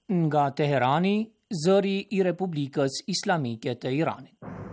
Nga Teherani, zëri I Republikës Islamike të Iranit.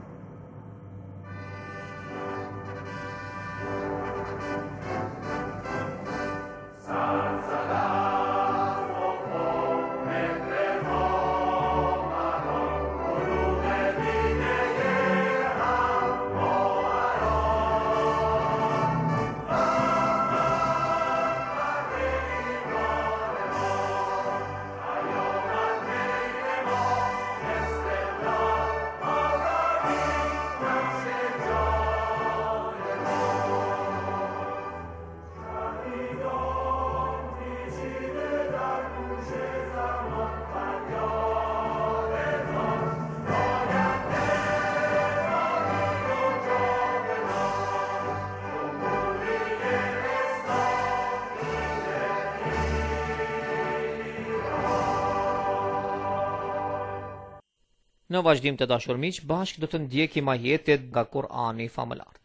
Në vazhdim të dashur miq, bashkë do të ndjekim ajetet nga Kur'ani famëlar.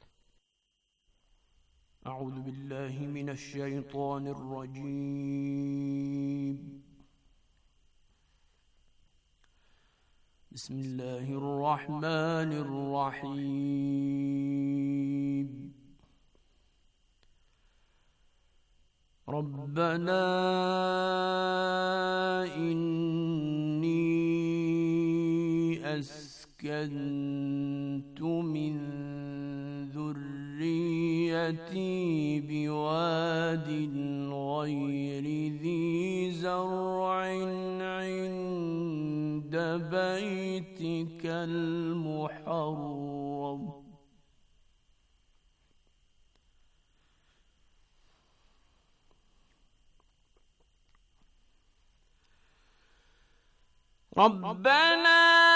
A'udhu billahi minash shaitanir rajim. Bismillahir rahmanir rahim. Rabbana أسكنت من ذريتي بواد غير ذي زرع عند بيتك المحرم ربنا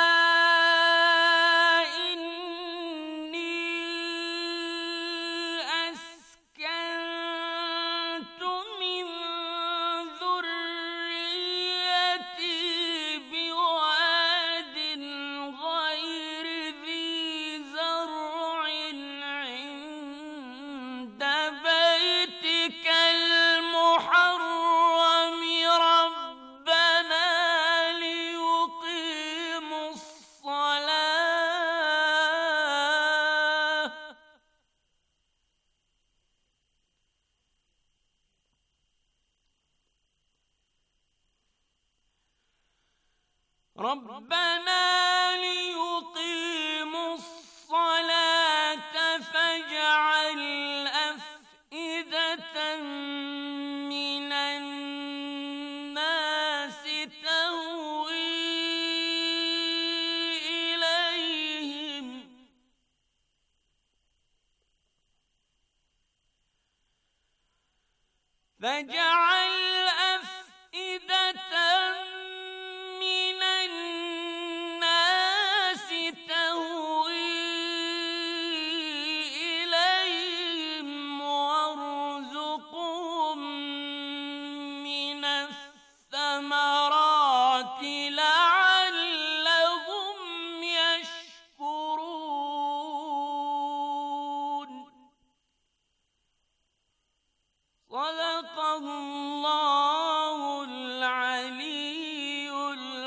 ربنا ليقيموا الصلاة فاجعل أفئدة من الناس تهوي إليهم وارزقهم من الثمرات لعلهم يشكرون صدق الله العلي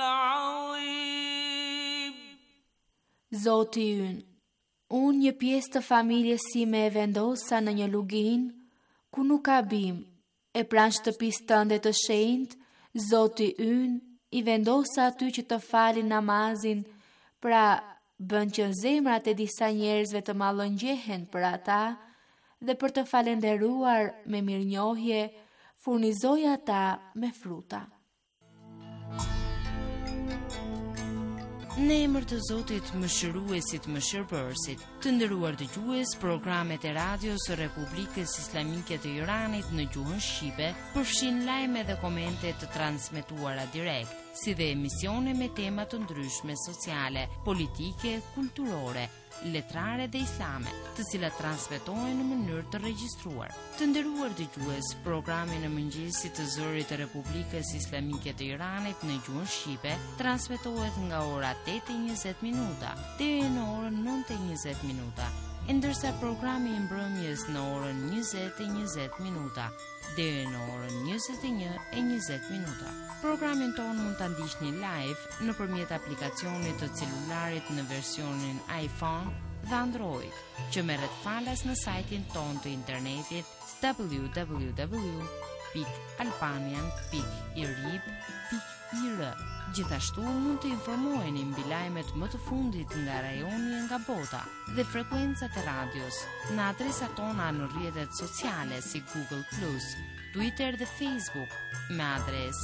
العظيم. Zoti ynë, unë një pjesë të familjes sime e vendosa në një lugin ku nuk ka bim, e pranë shtëpisë tënde të shenjtë, Zoti ynë I vendosa aty që të falin namazin, pra bën që zemrat e disa njerëzve të mallëngjehen për ata dhe për të falenderuar me mirënjohje, furnizoj ata me fruta. Në emër të Zotit Mëshiruesit Mëshirbërësit, të nderuar dëgjues, programet e radios së Republikës Islamike të Iranit në gjuhën shqipe përfshin lajme dhe komente të transmetuara direkt, si dhe emisione me tema të ndryshme sociale, politike, kulturore, letrare dhe islame, të cilat transmetohen në mënyrë të regjistruar. Të nderuar dëgjues, programi në mëngjesit të zërit të Republikës Islamike të Iranit në gjuhën shqipe transmetohet nga ora 8:20 minuta deri në orën 9:20 minuta. ndërsa programi i mbrëmjes në orën 20:20 minuta deri në orën 21:20 minuta. Programin tonë mund ta ndiqni live nëpërmjet aplikacionit të celularit në versionin iPhone dhe Android, që merret falas në sajtin tonë të internetit www.albanian.irib.ir. Gjithashtu mund të informoheni mbi lajmet më të fundit nga rajoni e nga bota dhe frekuencat e radios në adresat tona në rrjetet sociale si Google+, Twitter dhe Facebook me adresë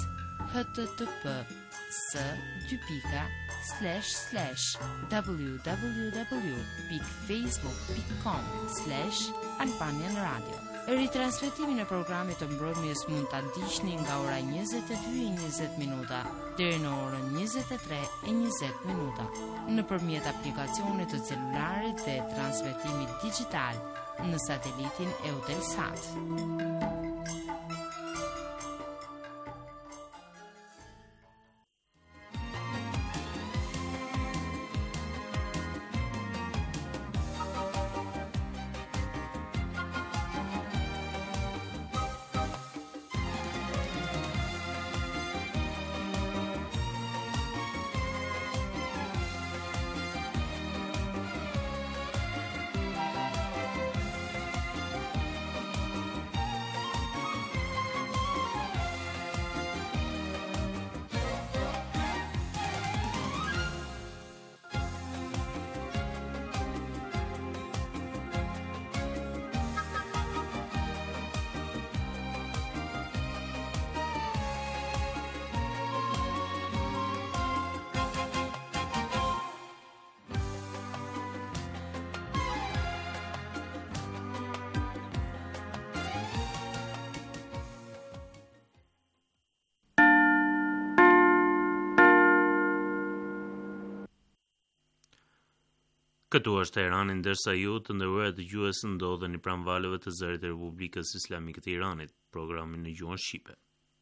http://www.facebook.com/Albanian Radio. Ritransmetimin e programit të mbrëmjes mund ta ndiqni nga ora 22:20 minuta deri në orën 23:20 minuta nëpërmjet aplikacionit të celularit dhe transmetimit digjital në satelitin Eutelsat. Këtu është Teherani, ndërsa ju të nderuar dëgjues ndodheni pranë valëve të zërit të Republikës Islamike të Iranit, programin në gjuhën shqipe.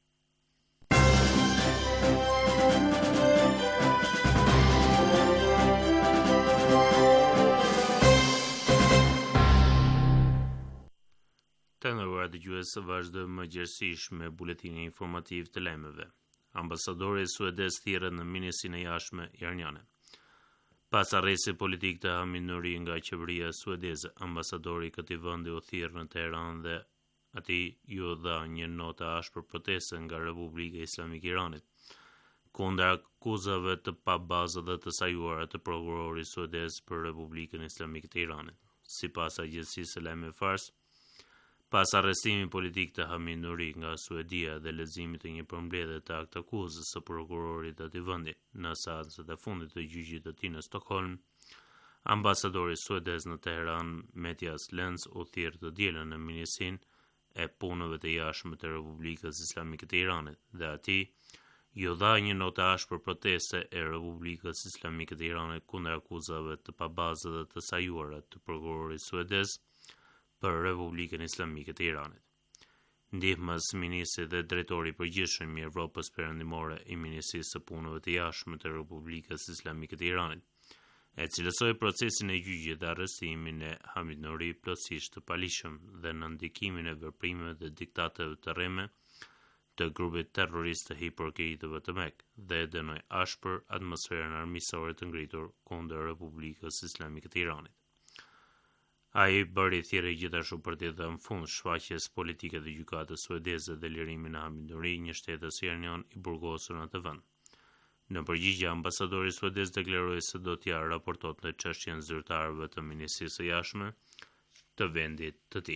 Të nderuar dëgjues, vazhdojmë mëngjesisht me buletinin informativ të lajmeve. Ambasadori suedez thirrët në ministrinë e jashtme iraniane. Pas arrestit politik të Hamid Nouri nga qeveria suedeze, ambasadori i këtij vendi u thirr në Teheran dhe atij ju dha një notë ashpër proteste nga Republika Islamike e Iranit, kundër akuzave të pabazë dhe të sajuara të prokurorit suedez për Republikën Islamike të Iranit. Sipas agjencisë së lajmeve Fars, pas arrestimit politik të Hamid Nouri nga Suedia dhe leximit të një përmbledhje të akt akuzës së prokurorit të atij vendi në seancën e fundit të gjyqit të tij në Stockholm, ambasadori suedez në Teheran, Mattias Lenz, u thirr të dielën në ministrinë e punëve të jashtme të Republikës Islamike të Iranit dhe atij ju dha një notë ashpër proteste e Republikës Islamike të Iranit kundër akuzave të pabazë dhe të sajuara të prokurorit suedez për Republikën Islamike të Iranit. Ndihmës ministri dhe drejtori i përgjithshëm i Evropës Perëndimore i Ministrisë së Punëve të Jashtme të Republikës Islamike të Iranit, e cilësoi procesin e gjyqit dhe arrestimin e Hamid Nouri plotësisht të paligjshëm dhe në ndikimin e veprimeve dhe diktateve të rreme të grupit terrorist të hiporkritëve të Mek dhe dënoi ashpër atmosferën armiqësore të ngritur kundër Republikës Islamike të Iranit. Ai bëri thirrje gjithashtu për të dhënë fund shfaqjes politike të gjykatës suedeze dhe lirimin e Hamid Nouri, një shtetës iranian i burgosur në atë vend. Në përgjigje, ambasadori suedez deklaroi se do t'ia raportonte çështjen zyrtarëve të Ministrisë së Jashtme të vendit të tij.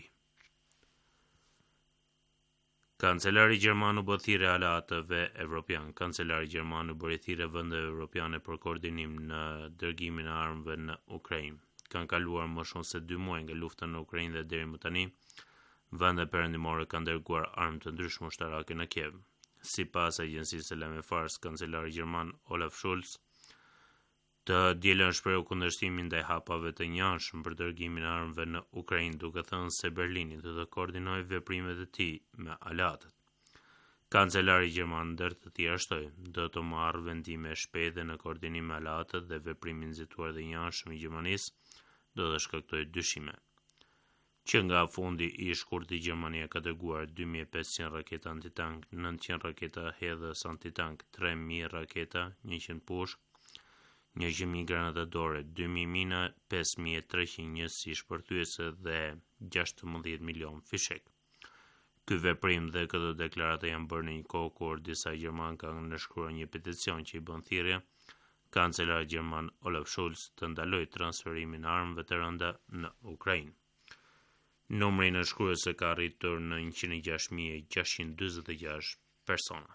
Kancelari gjerman u bë thirrje aleatëve evropian. Kancelari gjerman u bëri thirrje vendeve evropiane për koordinim në dërgimin e armëve në Ukrainë. Kanë kaluar më shumë se 2 muaj nga lufta në Ukrainë dhe deri më tani, vendet perëndimore kanë dërguar armë të ndryshme ushtarake në Kiev. Sipas agjencisë së lajmeve Fars, kancelari gjerman Olaf Scholz të dielën shprehu kundërshtimin ndaj hapave të njëanshëm për dërgimin e armëve në Ukrainë, duke thënë se Berlini do të koordinojë veprimet e tij me aleatët. Kancelari gjerman ndër të tjerë shtoi, do të marrë vendime shpejtë në koordinim me aleatët dhe veprimin nxituar dhe njëanshëm i Gjermanisë do të shkaktojë dyshime. Që nga fundi i shkurtë Gjermania ka dërguar 2500 raketa antitank, 900 raketa hedhës antitank, 3000 raketa, 100 pushk, 100.000 granata dore, 2000 mina, 5300 njësi shpërthyese dhe 16 milion fishek. Ky veprim dhe këtë deklarata janë bërë në një kohë kur disa gjerman kanë nënshkruar një peticion që i bën thirrje kancelari gjerman Olaf Scholz të ndalojë transferimin e armëve të rënda në Ukrainë. Numri i nënshkruesve ka arritur në 106.646 persona.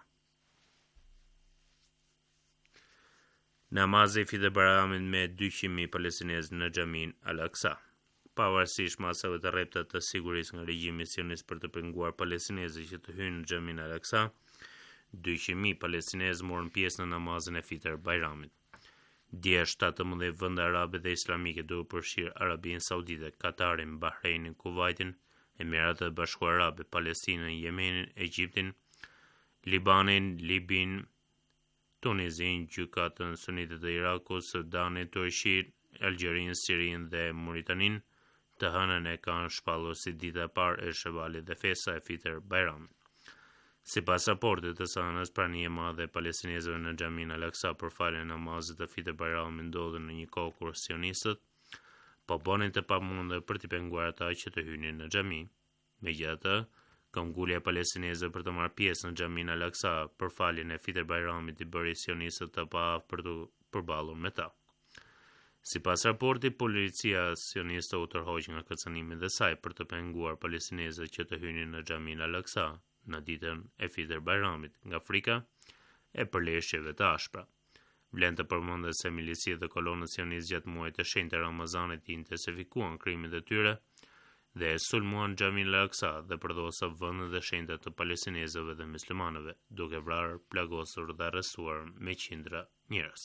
Namazi i Fitër Bayramit me 200.000 palestinezë në xhamin Al-Aqsa. Pavarësisht masave të rrepta të sigurisë nga regjimi sionist për të penguar palestinezët që të hyjnë në xhamin Al-Aqsa, 200.000 palestinezë morën pjesë në namazin e Fitër Bayramit. Dje 17 vende arabe dhe islamike, duke përfshirë Arabinë Saudite, Katarin, Bahreinin, Kuvajtin, Emiratet e Bashkuara Arabe, Palestinën, Yemenin, Egjiptin, Libanin, Libin, Tunizin, gjykatën sunite të Irakut, Sudanin, Turqinë, Algjerinë, Sirinë dhe Mauritanin, të hënën e kanë shpallur si dita e parë e Shevalit dhe festa e Fitër Bayramit. Sipas raportit të SANA-s, prania e madhe e palestinezëve në xhamin Al-Aqsa për faljen e namazit të Fitër Bayramit ndodhen në një kohë kur sionistët po bënin të pamundur për të penguar ata që të hynin në xhami. Megjithatë, këmbgulja e palestinezëve për të marrë pjesë në xhamin Al-Aqsa për faljen e Fitër Bayramit i bëri sionistët të paaftë për të përballur me ta. Sipas raportit, policia sioniste u tërhoq nga kërcënimet e saj për të penguar palestinezët që të hynin në xhamin Al-Aqsa në ditën e Fitër Bayramit nga frika e përleshjeve të ashpra. Vlen të përmendet se miliciet dhe kolonët sioniste gjatë muajit të shenjtë të Ramazanit intensifikuan krimet e tyre dhe e sulmuan xhamin Al-Aqsa dhe përdosën vendet e shenjta të palestinezëve dhe muslimanëve, duke vrarë, plagosur dhe arrestuar me qindra njerëz.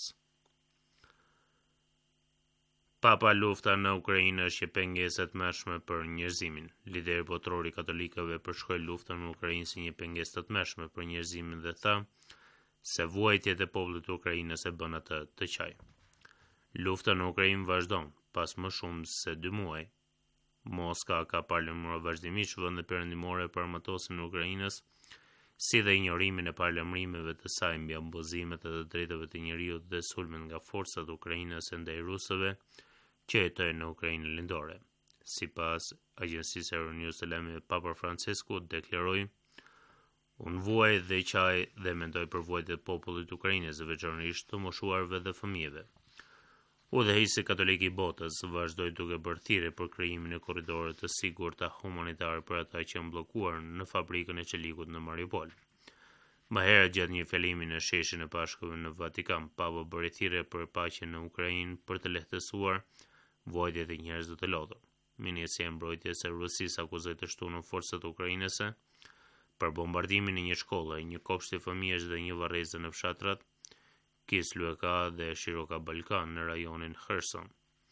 Papa, lufta në Ukrainë është një pengesë e tmerrshme për njerëzimin. Lideri botror i katolikëve përshkroi luftën në Ukrainë si një pengesë të tmerrshme për njerëzimin dhe tha se vuajtjet e popullit të Ukrainës e bën atë të qaj. Lufta në Ukrainë vazhdon pas më shumë se 2 muaj. Moska ka paralajmëruar vazhdimisht vendet perëndimore për armatosin e Ukrainës, si dhe injorimin e paralajmërimeve të saj mbi abuzimet e të drejtave të njerëzit dhe sulmet nga forcat ukrainase ndaj rusëve që jetojnë në Ukrainën lindore. Sipas agjencisë Euronews të lajmeve, Papa Francisku deklaroi: "Unë vuaj dhe qaj dhe mendoj për vuajtjet e popullit ukrainez, veçanërisht të moshuarve dhe fëmijëve." Udhëheqësi katolik i botës vazhdoi duke bërë thirrje për krijimin e korridore të sigurta humanitare për ata që janë bllokuar në fabrikën e çelikut në Mariupol. Më herët, gjatë një fjalimi në Sheshin e Pashkëve në Vatikan, Papa bëri thirrje për paqen në Ukrainë për të lehtësuar vuajtjet e njerëzve të lodhur. Ministri i Mbrojtjes së Rusisë akuzoi të shtunën forcat ukrainase për bombardimin e një shkolle, një kopshti fëmijësh dhe një varrezë në fshatrat Kislueka dhe Shiroka Balkan në rajonin Kherson.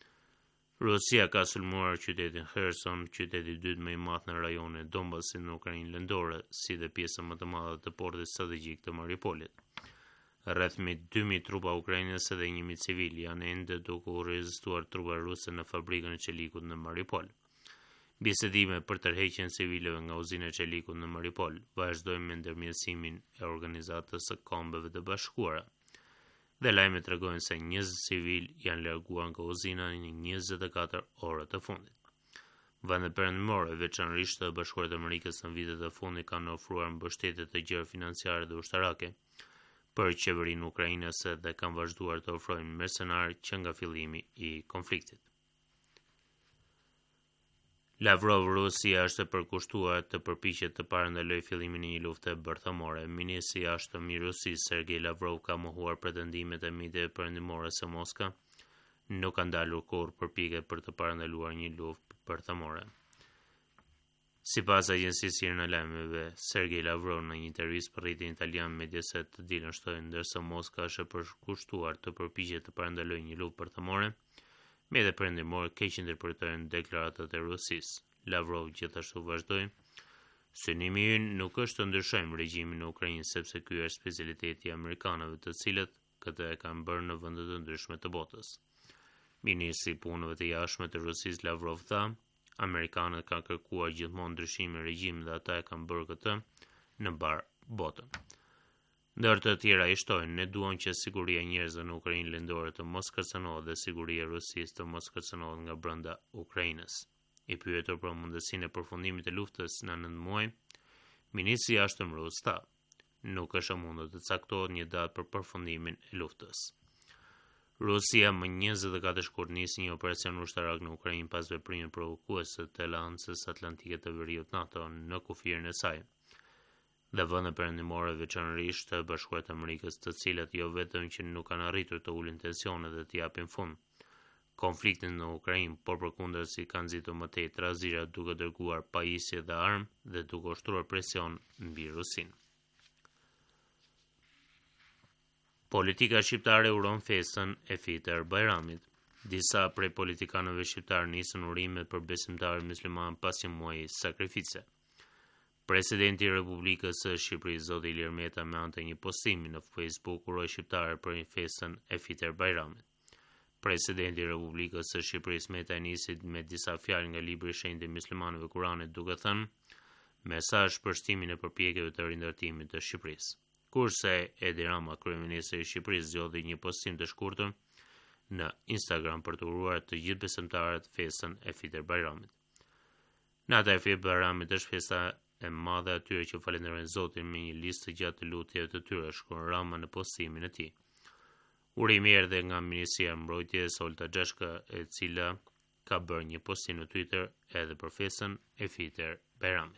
Rusia ka sulmuar qytetin Kherson, qyteti i dytë më i madh në rajonin Donbasit në Ukrainë lindore, si dhe pjesën më të madhe të portit strategjik të Mariupolit. Rreth 2000 trupa ukrainase dhe 1000 civil janë ende duke u rezistuar trupa ruse në fabrikën e çelikut në Mariupol. Bisedime për tërheqjen e civilëve nga uzina e çelikut në Mariupol vazhdojnë me ndërmjetësimin e Organizatës së Kombeve të Bashkuara. Dhe lajmet tregojnë se 20 civil janë larguar nga uzina në 24 orët e fundit. Vendet perëndimore, veçanërisht të Bashkuarat e Amerikës në vitet e fundit, kanë ofruar mbështetje të gjerë financiare dhe ushtarake për qeverinë ukrainase dhe kanë vazhduar të ofrojnë mercenarë që nga fillimi i konfliktit. Lavrov, Rusia është e përkushtuar të përpiqet të parandalojë fillimin e një lufte bërthamore. Ministri i jashtëm i Rusisë, Sergej Lavrov, ka mohuar pretendimet e miteve perëndimore se Moska nuk ka ndalur kurrë përpjekje për të parandaluar një luftë bërthamore. Sipas agjencisë sirë lajmeve, Sergej Lavrov në një intervistë për rrjetin italian Mediaset të dilën shtoi ndërsa Moska është e përkushtuar të përpiqet të parandalojë një luftë bërthamore, mediat perëndimore keq interpretojnë deklaratat e Rusisë. Lavrov gjithashtu vazhdoi: "Synimi ynë nuk është të ndryshojmë regjimin në Ukrainë sepse ky është specialiteti i amerikanëve, të cilët këtë e kanë bërë në vende të ndryshme të botës. Ministri i Punëve të Jashtme të Rusisë Lavrov tha, amerikanët kanë kërkuar gjithmonë ndryshime regjimi dhe ata e kanë bërë këtë në bar botën. Ndër të tjera i shtojnë, ne duam që siguria e njerëzve në Ukrainë lindore të mos kërcënohet dhe siguria e Rusisë të mos kërcënohet nga brenda Ukrainës. I pyetur për mundësinë e përfundimit të luftës në 9 muaj, ministri i jashtëm rus tha, nuk është e mundur të caktohet një datë për përfundimin e luftës. Rusia më 24 shkurt nisi një operacion ushtarak në Ukrainë pas veprimit provokues të Aleancës Atlantike të Veriut NATO në kufirin e saj. Dhe vendet perëndimore veçanërisht të Bashkuara të Amerikës, të cilat jo vetëm që nuk kanë arritur të ulin tensionet dhe të japin fund konfliktin në Ukrainë, por përkundërsi kanë nxitur më tej trazira duke dërguar pajisje dhe armë dhe duke ushtruar presion mbi Rusinë. Politika shqiptare uron festën e Fitër Bajramit. Disa prej politikanëve shqiptar nisën urimet për besimtarët musliman pas një muaji sakrifice. Presidenti i Republikës së Shqipërisë, Zoti Ilir Meta, me anë të një postimi në Facebook uroi shqiptarët për një festën e Fitër Bajramit. Presidenti i Republikës së Shqipërisë Meta nisi me disa fjalë nga libri i shenjtë i muslimanëve Kuranit duke thënë: mesazh për shtimin e përpjekjeve të rindërtimit të Shqipërisë. Kurse Edi Rama, kryeministri i Shqipërisë, zgjodhi një postim të shkurtër në Instagram për të uruar të gjithë besimtarët festën e Fitër Bajramit. Nata e Fitër Bajramit është festa e madhe e atyre që falenderojnë Zotin me një listë të gjatë të lutjeve të tyre, shkruan Rama në postimin e tij. Urimi erdhi nga Ministria e Mbrojtjes Olta Xhashka, e cila ka bërë një postim në Twitter edhe për festën e Fitër Bajramit.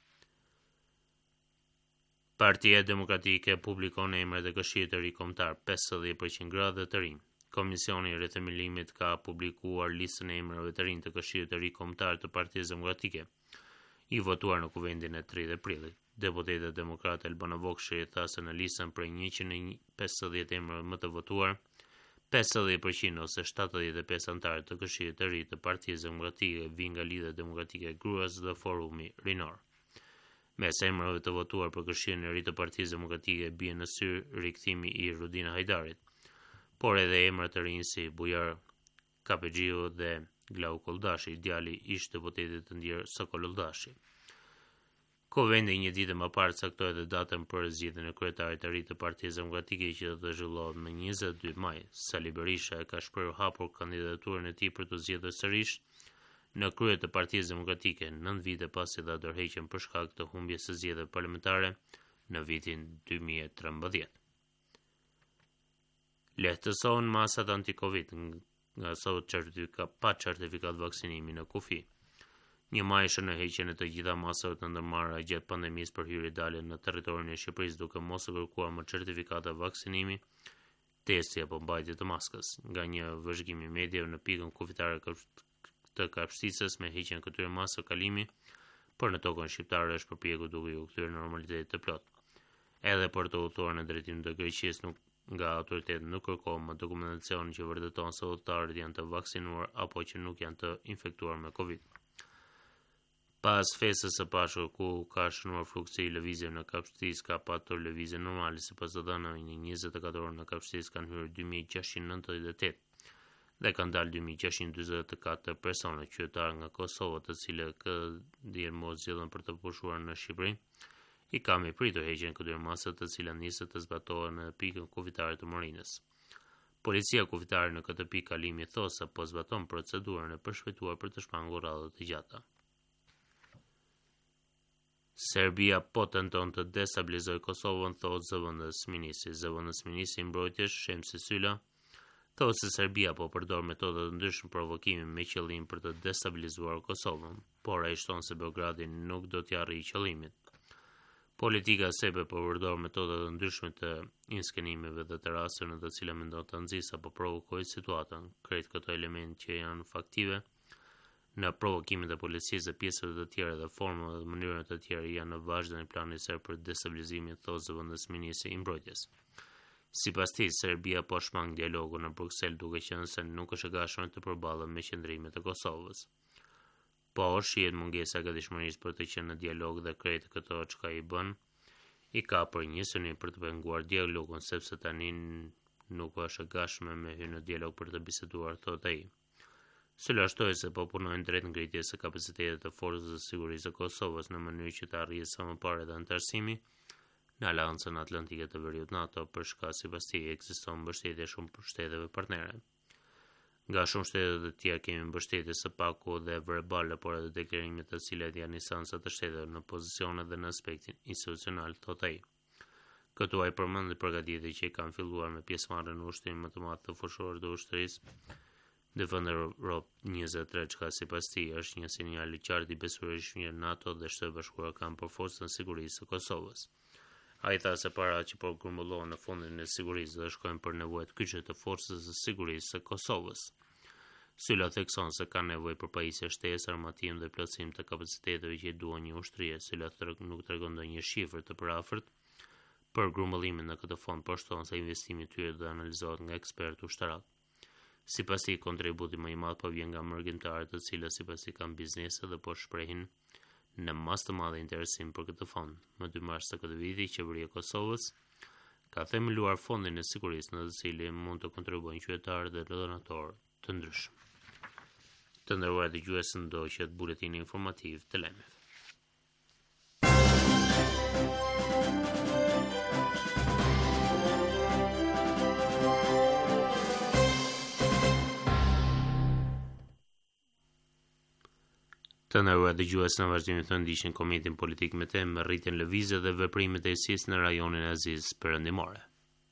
Partia Demokratike publikon emrat e Këshillit të Ri Kombëtar 50% gradë të rinj. Komisioni i Rithemëlimit ka publikuar listën e emrave të rinj të Këshillit të Ri Kombëtar të Partisë Demokratike, i votuar në kuvendin e 30 prillit. Deputetët demokratë Elbana Vokshi tha se në listën prej 150 emrave më të votuar, 50% ose 75 antarë të Këshillit të Ri të Partisë Demokratike vijnë nga Lidhja Demokratike e Gruas dhe Forumi Rinor. Mes emrave të votuar për Këshillin e Ri të Partisë Demokratike bie në syr rikthimi i Rudina Hajdarit, por edhe emra të rinj si Bujar Kapexhiu dhe Glau Koldashi, djali i ish deputetit të ndjer Sokol Koldashi. Kuvendi një ditë më parë caktoi edhe datën për zgjedhjen e kryetarit të ri të Partisë Demokratike që do të zhvillohet më 22 maj. Sali Berisha e ka shprehur hapur kandidaturën e tij për të zgjedhur sërish në krye të Partisë Demokratike 9 vite pasi dha dorëheqjen për shkak të humbjes së zgjedhjeve parlamentare në vitin 2013. Lehtësohen masat anti-Covid nga sot pa certifikat vaksinimi në kufi. Një maj shënë heqjen e të gjitha masave të ndërmarra gjatë pandemisë për hyrje dalje në territorin e Shqipërisë duke mos kërkuar më certifikata vaksinimi, testi apo mbajtje të maskës. Nga një vëzhgim i mediave në pikën kufitare të kapshticës me heqjen këtyre masave kalimi, por në tokën shqiptare është përpjekur duke u kthyer normalitetit të plot. Edhe për të udhëtuar në drejtim të Greqisë nga autoritetet nuk kërkohet më dokumentacion që vërteton se udhëtarët janë të vaksinuar apo që nuk janë të infektuar me Covid. Pas festës së pashur ku ka shënuar fluksi i lëvizjeve në Kapshticë, ka patur lëvizje normale sipas të dhënave në 24 orë në Kapshticë kanë hyrë 2698 dhe kanë dalë 2644 persona qytetarë nga Kosova, të cilët kanë mos zgjedhën për të pushuar në Shqipëri. I kam i pritur heqjen këtyre masave të cilat nisën të zbatohen në pikën kufitare të Morinës. Policia kufitare në këtë pikë kalimi thosë se po zbaton procedurën e përshpejtuar për të shmangur radhë të gjata. Serbia po tenton të destabilizojë Kosovën, thotë zëvendës ministri. Zëvendës ministri i mbrojtjes Shemsi Sylla thotë se Serbia po përdor metoda të ndryshme provokimi me qëllim për të destabilizuar Kosovën, por ai shton se Beogradi nuk do t'i arrijë qëllimin. Politika serbe po përdor metoda të ndryshme të inskenimeve dhe të rasteve në të cilat mendon të nxjisë apo provokojë situatën. Krejt këto elementë që janë faktive në provokimet e policisë dhe pjesëve të tjera dhe forma dhe mënyra të tjera janë në vazhdim e planit serb për destabilizimin, thotë zëvendës ministri i mbrojtjes. Sipas tij, Serbia po shmang dialogun në Bruksel duke qenë se nuk është e gatshme të përballet me qëndrimet e Kosovës. Po shihet mungesa e gatishmërisë për të qenë në dialog dhe krejt këto çka i bën, i ka për një synim për të penguar dialogun sepse tani nuk është e gatshme me hyrë në dialog për të biseduar, thotë ai. Sylla shtoi se po punojnë drejt ngritjes së kapacitetit të forcës së sigurisë së Kosovës në mënyrë që të arrijë sa më parë dhe anëtarësimi në Aleancën Atlantike të Veriut NATO, për shkak sipas tij ekziston mbështetje shumë shteteve partnere. Nga shumë shtetet e tjera kemi mbështetje së paku dhe verbale, por edhe deklarime të cilat janë instanca të shteteve në pozicione dhe në aspektin institucional, thotë ai. Këtu ai përmendi përgatitjet që kanë filluar me pjesëmarrjen në ushtrimin më të madh të fushorë të ushtrisë Defender Europe 23, çka sipas tij është një sinjal i qartë i besueshmërisë në NATO dhe Shtetet Bashkuara kanë për forcën e sigurisë së Kosovës. Ai tha se para që po grumbullohen në fundin e sigurisë dhe shkojnë për nevojat kyçe të forcës së sigurisë së Kosovës. Sylla thekson se ka nevojë për pajisje shtesë, armatim dhe plotësim të kapaciteteve që i duan një ushtrie. Sylla nuk tregon ndonjë shifër të përafërt për grumbullimin në këtë fond, por shton se investimi i tyre do të analizohet nga ekspertë ushtarak. Sipas tij, kontributi më i madh po vjen nga mërgjimtarët, të cilët sipas tij kanë biznese dhe po shprehin në mas të madhe interesim për këtë fond. Më 2 mars të këtij viti, qeveria e Kosovës ka themeluar fondin e sigurisë në të cilin mund të kontribuojnë qytetarë dhe donatorë të ndryshëm. Të nderuar dëgjues, ndoqët buletini informativ të lajmeve. Të nderuar dëgjues, në vazhdim të ndiqni Komitin Politik me temë rritjen lëvizje dhe veprimet e ISIS në rajonin e Azizë Perëndimore.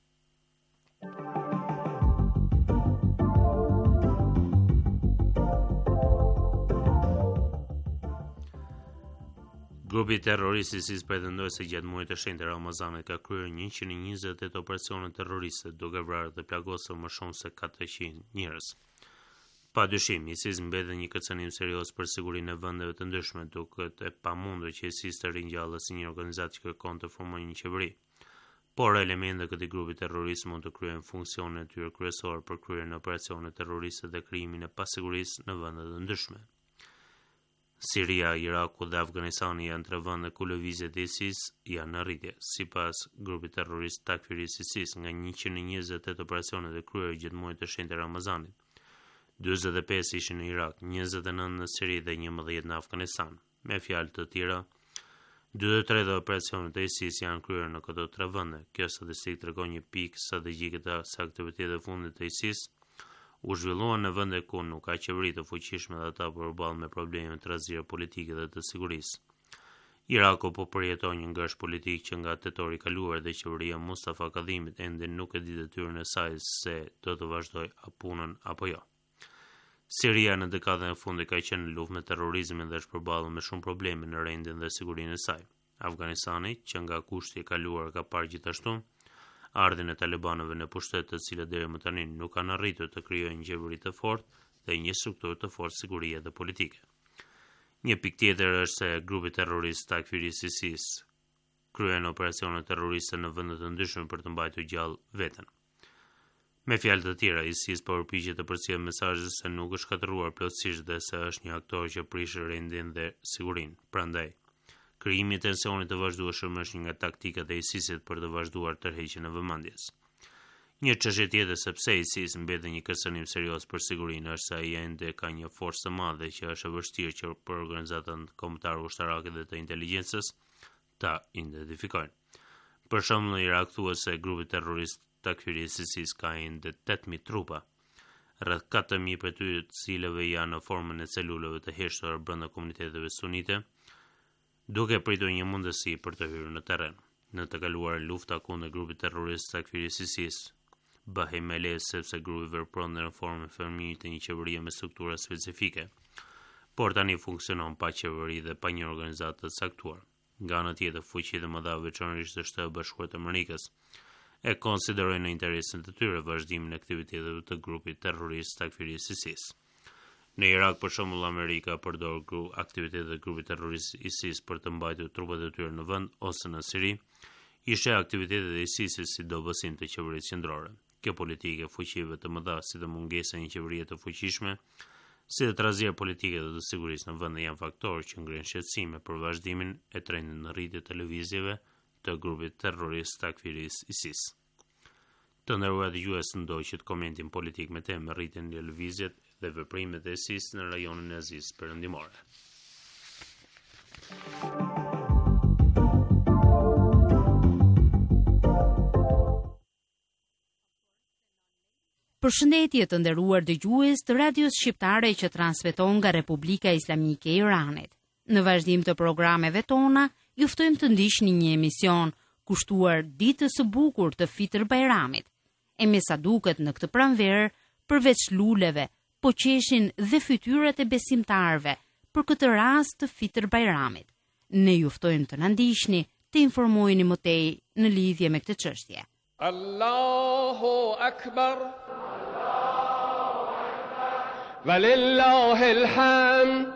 Grupi terrorist ISIS pretendoi se gjatë muajit të shenjtë të Ramazanit ka kryer 128 operacione terroriste, duke vrarë dhe plagosur më shumë se 400 njerëz. Padyshim, ISIS mbet një kërcënim serioz për sigurinë e vendeve të ndryshme, duke e pamundur që ISIS të ringjallë si një organizatë që kërkon të formojë një qeveri. Por elementë e këtij grupi terrorist mund të kryejnë funksionin e tyre kryesor për kryerjen e operacione terroriste dhe krijimin e pasigurisë në vende të ndryshme. Siria, Iraku dhe Afganistani janë 3 vende ku lëvizjet e ISIS janë në rritje. Sipas grupit terrorist Takfiri ISIS, nga 128 operacionet e kryer gjatë muajit të shenjtë të Ramazanit, 45 ishin në Irak, 29 në Siri dhe 11 në Afganistan. Me fjalë të tjera, 23 operacionet e ISIS janë kryer në këto 3 vende. Kjo statistikë tregon një pikë strategjike se aktivitetet e fundit të ISIS u zhvilluan në vende ku nuk ka qeveri të fuqishme dhe ata përballën me probleme të rrezikshme politike dhe të sigurisë. Iraku po përjeton një ngërsh politik që nga tetori i kaluar dhe qeveria Mustafa Kadhimit ende nuk e di detyrën e saj se do të vazhdojë punën apo jo. Siria në dekadën e fundit ka qenë në luftë me terrorizmin dhe është përballur me shumë probleme në rendin dhe sigurinë e saj. Afganistani, që nga kushti i kaluar ka parë gjithashtu ardhin e talibanëve në pushtet, të cilët deri më tani nuk kanë arritur të krijojnë një qeveri të fortë dhe një strukturë të fortë sigurie dhe politike. Një pikë tjetër është se grupi terrorist Takfiri ISIS kryen operacione terroriste në vende të ndryshme për të mbajtur gjallë veten. Me fjalë të tjera, ISIS po përpiqet të përcjellë mesazhin se nuk është shkatëruar plotësisht dhe se është një aktor që prish rendin dhe sigurinë. Prandaj, krijimi i tensionit të vazhdueshëm është një nga taktikat e ISIS-it për të vazhduar tërheqjen e vëmendjes. Një çështje tjetër se pse ISIS mbet një kërcënim serioz për sigurinë është se ai ende ka një forcë të madhe që është e vështirë që për organizatën kombëtare ushtarake dhe të inteligjencës ta identifikojnë. Për shembull, në Irak thuhet se grupi terrorist Takfiri ISIS ka ende 8000 trupa, rreth 4000 prej tyre të cilëve janë në formën e celulave të heshtura brenda komuniteteve sunite, duke pritur një mundësi për të hyrë në terren. Në të kaluarën lufta kundër grupit terrorist Takfiri ISIS bëhej me leje sepse grupi vepron në formën fëmijë të një qeverie me struktura specifike, por tani funksionon pa qeveri dhe pa një organizatë të caktuar. Nga ana tjetër, fuqitë e mëdha veçanërisht të Shtetit Bashkuar të Amerikës e konsiderojnë në interesin të tyre vazhdimin e aktiviteteve të grupit terrorist Takfiri ISIS. Në Irak, për shembull, Amerika përdor aktivitetet e grupit terrorist ISIS për të mbajtur trupat e tyre në vend, ose në Siri, i sheh aktivitetet e ISIS si dobësim të qeverisë qendrore. Kjo politike e fuqive të mëdha, si dhe mungesa e një qeverie të fuqishme, si dhe trazia politike dhe të sigurisë në vend janë faktorë që ngrihen shqetësime për vazhdimin e trendit në rritje të lëvizjeve të grupit terrorist Takfiri ISIS. Të nderuar dëgjues, ndoqët komentin politik me temë rritjen e lëvizjet dhe veprimet e SIS në rajonin e Azisë Perëndimore. Përshëndetje të nderuar dëgjues të radios shqiptare që transmeton nga Republika Islamike e Iranit. Në vazhdim të programeve tona, ju ftojmë të ndiqni një emision kushtuar ditës së bukur të Fitr Bajramit. E me sa duket në këtë pranverë, përveç luleve, po qeshin dhe fytyrat e besimtarëve për këtë rast të Fitr Bajramit. Ne ju ftojmë të na ndiqni, të informoheni më tej në lidhje me këtë çështje. Allahu Akbar, Walillahil hamd,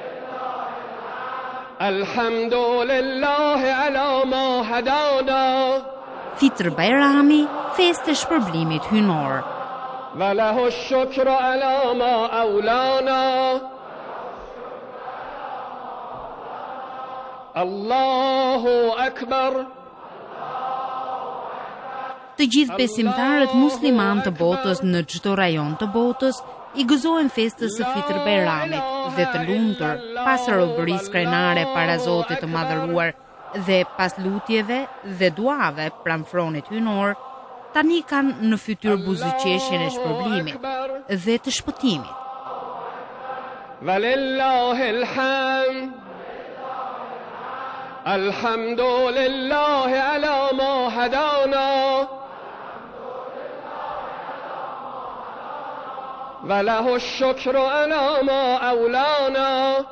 Alhamdulillahi ala ma hadana. Fitr Bajrami, festë e shpërblimit hynor. Walahu shukru ala ma aulana. Allahu Akbar. Të gjithë besimtarët musliman të botës në çdo rajon të botës i gëzohen festës së Fitr Bajramit dhe të lumtur pas robërisë krenare para Zotit të Madhëruar dhe pas lutjeve dhe duave pranë fronit hynor, tani kanë në fytyrë buzëqeshjen e shpërblimit dhe të shpëtimit. Walillahil hamd, Alhamdulillahi ala ma hadana. Walahu shukru ala ma aulana.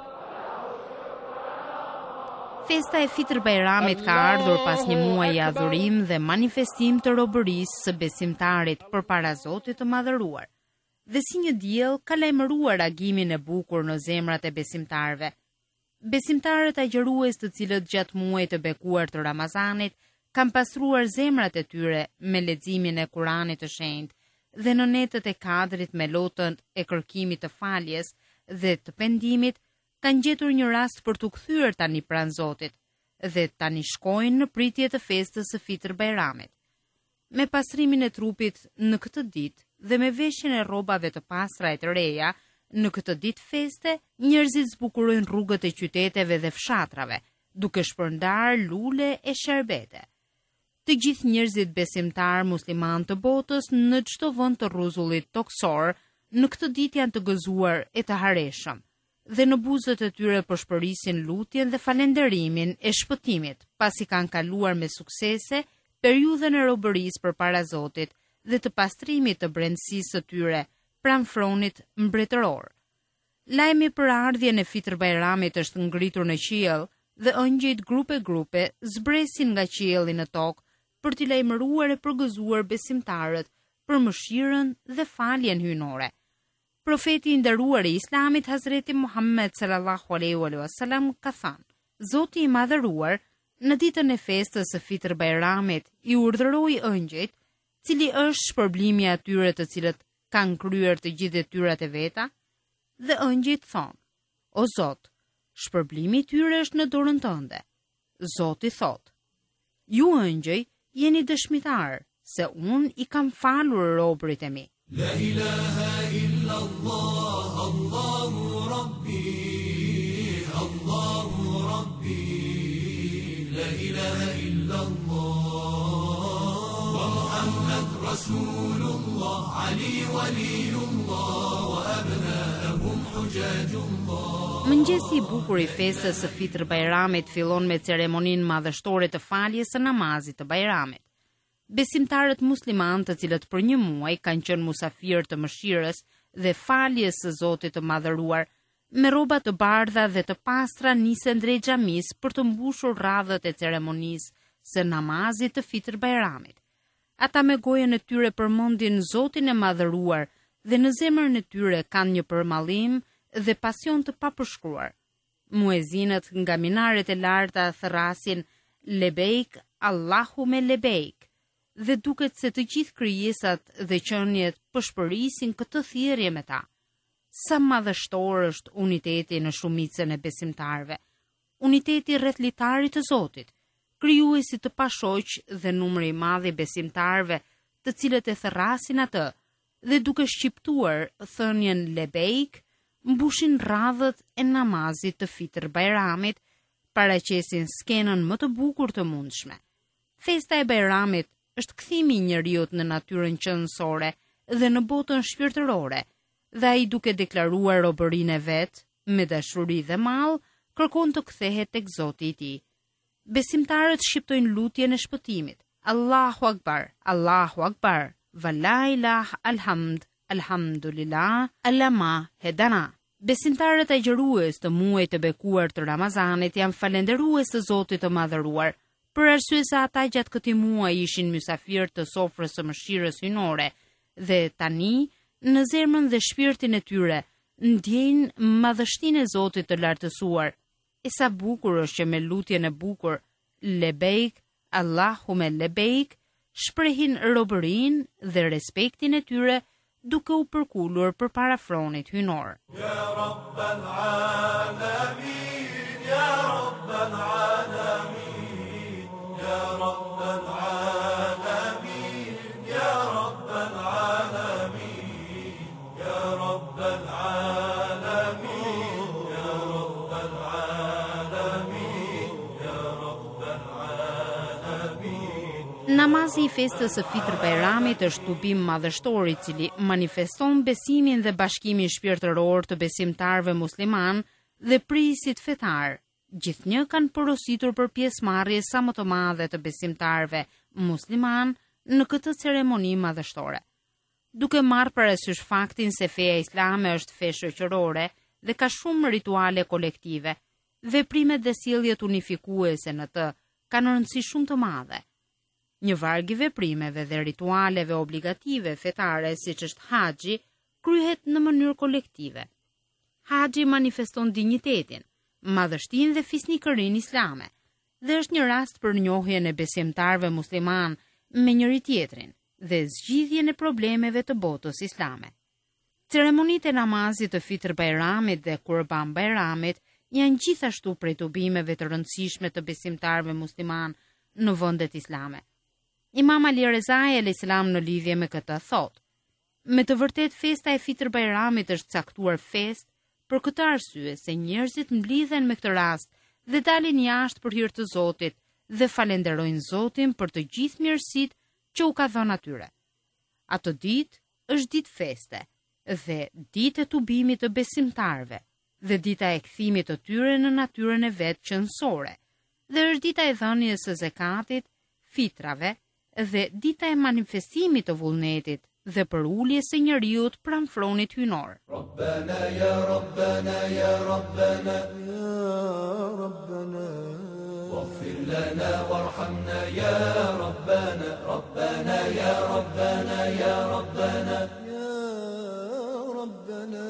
Festa e Fitr Bajramit ka ardhur pas një muaji adhurim dhe manifestim të robërisë së besimtarit përpara Zotit të Madhëruar. Dhe si një diell ka lajmëruar agimin e bukur në zemrat e besimtarëve. Besimtarët agjërues të cilët gjatë muajit të bekuar të Ramazanit kanë pastruar zemrat e tyre me leximin e Kuranit të Shenjtë dhe në netët e kadrit me lotën e kërkimit të faljes dhe të pendimit, kanë gjetur një rast për të kthyer tani pranë Zotit dhe tani shkojnë në pritje të festës së Fitr Bajramit. Me pastrimin e trupit në këtë ditë dhe me veshjen e rrobave të pastra e të reja, në këtë ditë feste, njerëzit zbukurojnë rrugët e qyteteve dhe fshatrave, duke shpërndar lule e sherbete. Të gjithë njerëzit besimtar musliman të botës në çdo vend të rruzullit toksor, në këtë ditë janë të gëzuar e të hareshëm, dhe në buzët e tyre përshpërisin lutjen dhe falenderimin e shpëtimit, pasi kanë kaluar me suksese periudhën e robërisë përpara Zotit dhe të pastrimit të brendësisë së tyre pranë fronit mbretëror. Lajmi për ardhjen e Fitr Bajramit është ngritur në qiell dhe ëngjëjt grupe zbresin nga qielli në tokë për t'i lajmëruar e përgëzuar besimtarët për mëshirën dhe faljen hynore. Profeti i nderuar i Islamit Hazreti Muhammed sallallahu alaihi wasallam ka thënë: Zoti i Madhëruar në ditën e festës së Fitr Bajramit i urdhëroi ëngjëjt, cili është shpërblimi i atyre të cilët kanë kryer të gjithë detyrat e veta, dhe ëngjëjt thonë: O Zot, shpërblimi i tyre është në dorën tënde. Zoti thotë: Ju ëngjëj jeni dëshmitar se unë i kam falur robërit e mi. La ilaha illa Allah, Allahu Rabbi, Allahu Rabbi. La ilaha illa Allah, wa Muhammad Rasulullah, Ali Waliullah, wa abna'ahum hujajullah. Mëngjesi i bukur i festës së Fitr Bajramit fillon me ceremoninë madhështore të faljes së namazit të Bajramit. Besimtarët musliman të cilët për një muaj kanë qenë musafir të mëshirës dhe faljes së Zotit të Madhëruar, me rroba të bardha dhe të pastra nisen drejt xhamisë për të mbushur radhët e ceremonisë së namazit të Fitr Bajramit. Ata me gojën e tyre përmendin Zotin e Madhëruar dhe në zemrën e tyre kanë një përmallim dhe pasion të papërshkruar. Muezinët nga minaret e larta thrasin Lebeik, Allahu me Lebeik, dhe duket se të gjithë krijesat dhe qenjet përshpërisin këtë thirrje me ta. Sa madhështor është uniteti në shumicën e besimtarëve, uniteti rreth litarit të Zotit, krijuesit të pashoq dhe numri i madh i besimtarëve të cilët e thërrasin atë, dhe duke shqiptuar thënien lebeik, mbushin radhët e namazit të Fitr Bajramit, paraqesin skenën më të bukur të mundshme. Festa e Bajramit është kthimi i njeriut në natyrën qëndësore dhe në botën shpirtërore, dhe ai duke deklaruar robërinë e vet, me dashuri dhe mall, kërkon të kthehet tek Zoti i tij. Besimtarët shqiptojnë lutjen e shpëtimit. Allahu Akbar, Allahu Akbar, wa la ilaha alhamd, alhamdulillah, alama hedana. Besimtarët agjërues të muajit të bekuar të Ramazanit janë falënderues të Zotit të Madhëruar, për arsye se ata gjatë këtij muaji ishin mysafir të sofrës së mëshirës hyjnore dhe tani në zemrën dhe shpirtin e tyre ndjejnë madhështinë e Zotit të lartësuar. E sa bukur është që me lutjen e bukur, lebeik, Allahume lebeik, shprehin robërinë dhe respektin e tyre duke u përkullur përpara fronit hyjnor. Ya Rabbal Alamin, Ya Rabbal Alamin, Ya Rabbal Alamin, Ya Rabbal Alamin, Ya Rabbal Alamin, Ya Rabbal Alamin, Ya Rabbal Alamin. Namazi i festës së Fitr Bajramit është tubim madhështor i cili manifeston besimin dhe bashkimin shpirtëror të besimtarëve musliman dhe prisit fetar. Gjithnjë kanë porositur për pjesëmarrje sa më të madhe të besimtarëve musliman në këtë ceremoni madhështore. Duke marrë parasysh faktin se feja islame është fe shoqërore dhe ka shumë rituale kolektive, veprimet dhe sjelljet unifikuese në të kanë rëndësi shumë të madhe. Një varg i veprimeve dhe ritualeve obligative fetare, siç është haxhi, kryhet në mënyrë kolektive. Haxhi manifeston dinjitetin, madhështinë dhe fisnikërinë islame, dhe është një rast për njohjen e besimtarëve musliman me njëri tjetrin dhe zgjidhjen e problemeve të botës islame. Ceremonitë e namazit të Fitr Bajramit dhe Kurban Bajramit janë gjithashtu prej tubimeve të rëndësishme të besimtarëve musliman në vendet islame. Imam Ali Rezai alayhis salam në lidhje me këtë thotë: me të vërtet festa e Fitr Bajramit është caktuar festë për këtë arsye se njerëzit mblidhen me këtë rast dhe dalin jashtë për hir të Zotit dhe falenderojnë Zotin për të gjithë mirësitë që u ka dhënë atyre. Atë ditë është ditë feste dhe ditë e tubimit të besimtarëve dhe dita e kthimit të tyre në natyrën e vet qëndësore dhe është dita e dhënies së zakatit, fitrave dhe dita e manifestimit të vullnetit dhe për uljes së njeriut pranë fronit hyjnor. Rabbana ya Rabbana ya Rabbana ya Rabbana waghfir lana warhamna ya Rabbana Rabbana ya Rabbana ya Rabbana ya Rabbana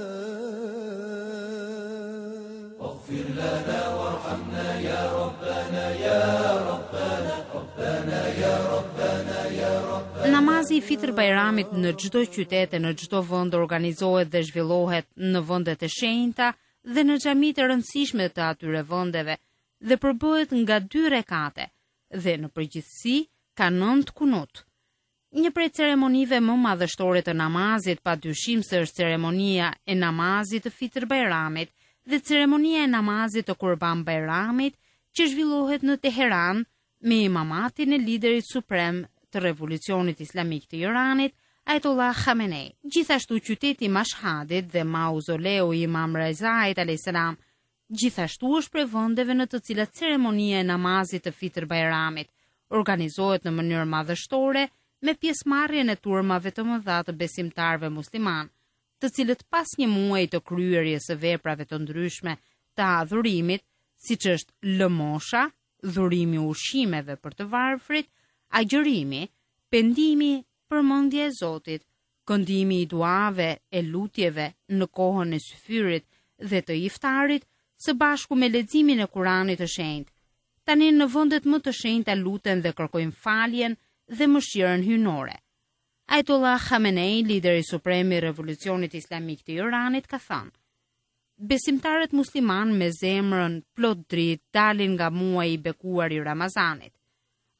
waghfir lana warhamna ya Rabbana ya Rabbana Rabbana ya Rabbana ya Rabbana. Namazi i Fitr Bajramit në çdo qytet e në çdo vend organizohet dhe zhvillohet në vendet e shenjta dhe në xhamitë e rëndësishme të atyre vendeve dhe përbëhet nga 2 rekate dhe në përgjithësi ka 9 kunut. Një prej ceremonive më madhështore të namazit padyshim se është ceremonia e namazit të Fitr Bajramit dhe ceremonia e namazit të Kurban Bajramit që zhvillohet në Teheran me imamatin e liderit suprem të revolucionit islamik të Iranit, Ayatollah Khamenei. Gjithashtu qyteti Mashhadit dhe mauzoleu i Imam Rezait alayhis salam gjithashtu është prej vendeve në të cilat ceremonia e namazit të Fitr Bajramit organizohet në mënyrë madhështore me pjesëmarrjen e turmave të mëdha të besimtarëve musliman, të cilët pas një muaji të kryerjes së veprave të ndryshme të adhurimit, siç është lëmosha, dhurimi ushqimeve për të varfrit, agjërimi, pendimi, përmendja e Zotit, këndimi i duave e lutjeve në kohën e syfyrit dhe të iftarit, së bashku me leximin e Kuranit të shenjtë. Tani në vendet më të shenjta luten dhe kërkojnë faljen dhe mëshirën hyjnore. Ayatollah Khamenei, lideri suprem i revolucionit islamik të Iranit, ka thënë: besimtarët musliman me zemrën plot dritë dalin nga muaji i bekuar i Ramazanit.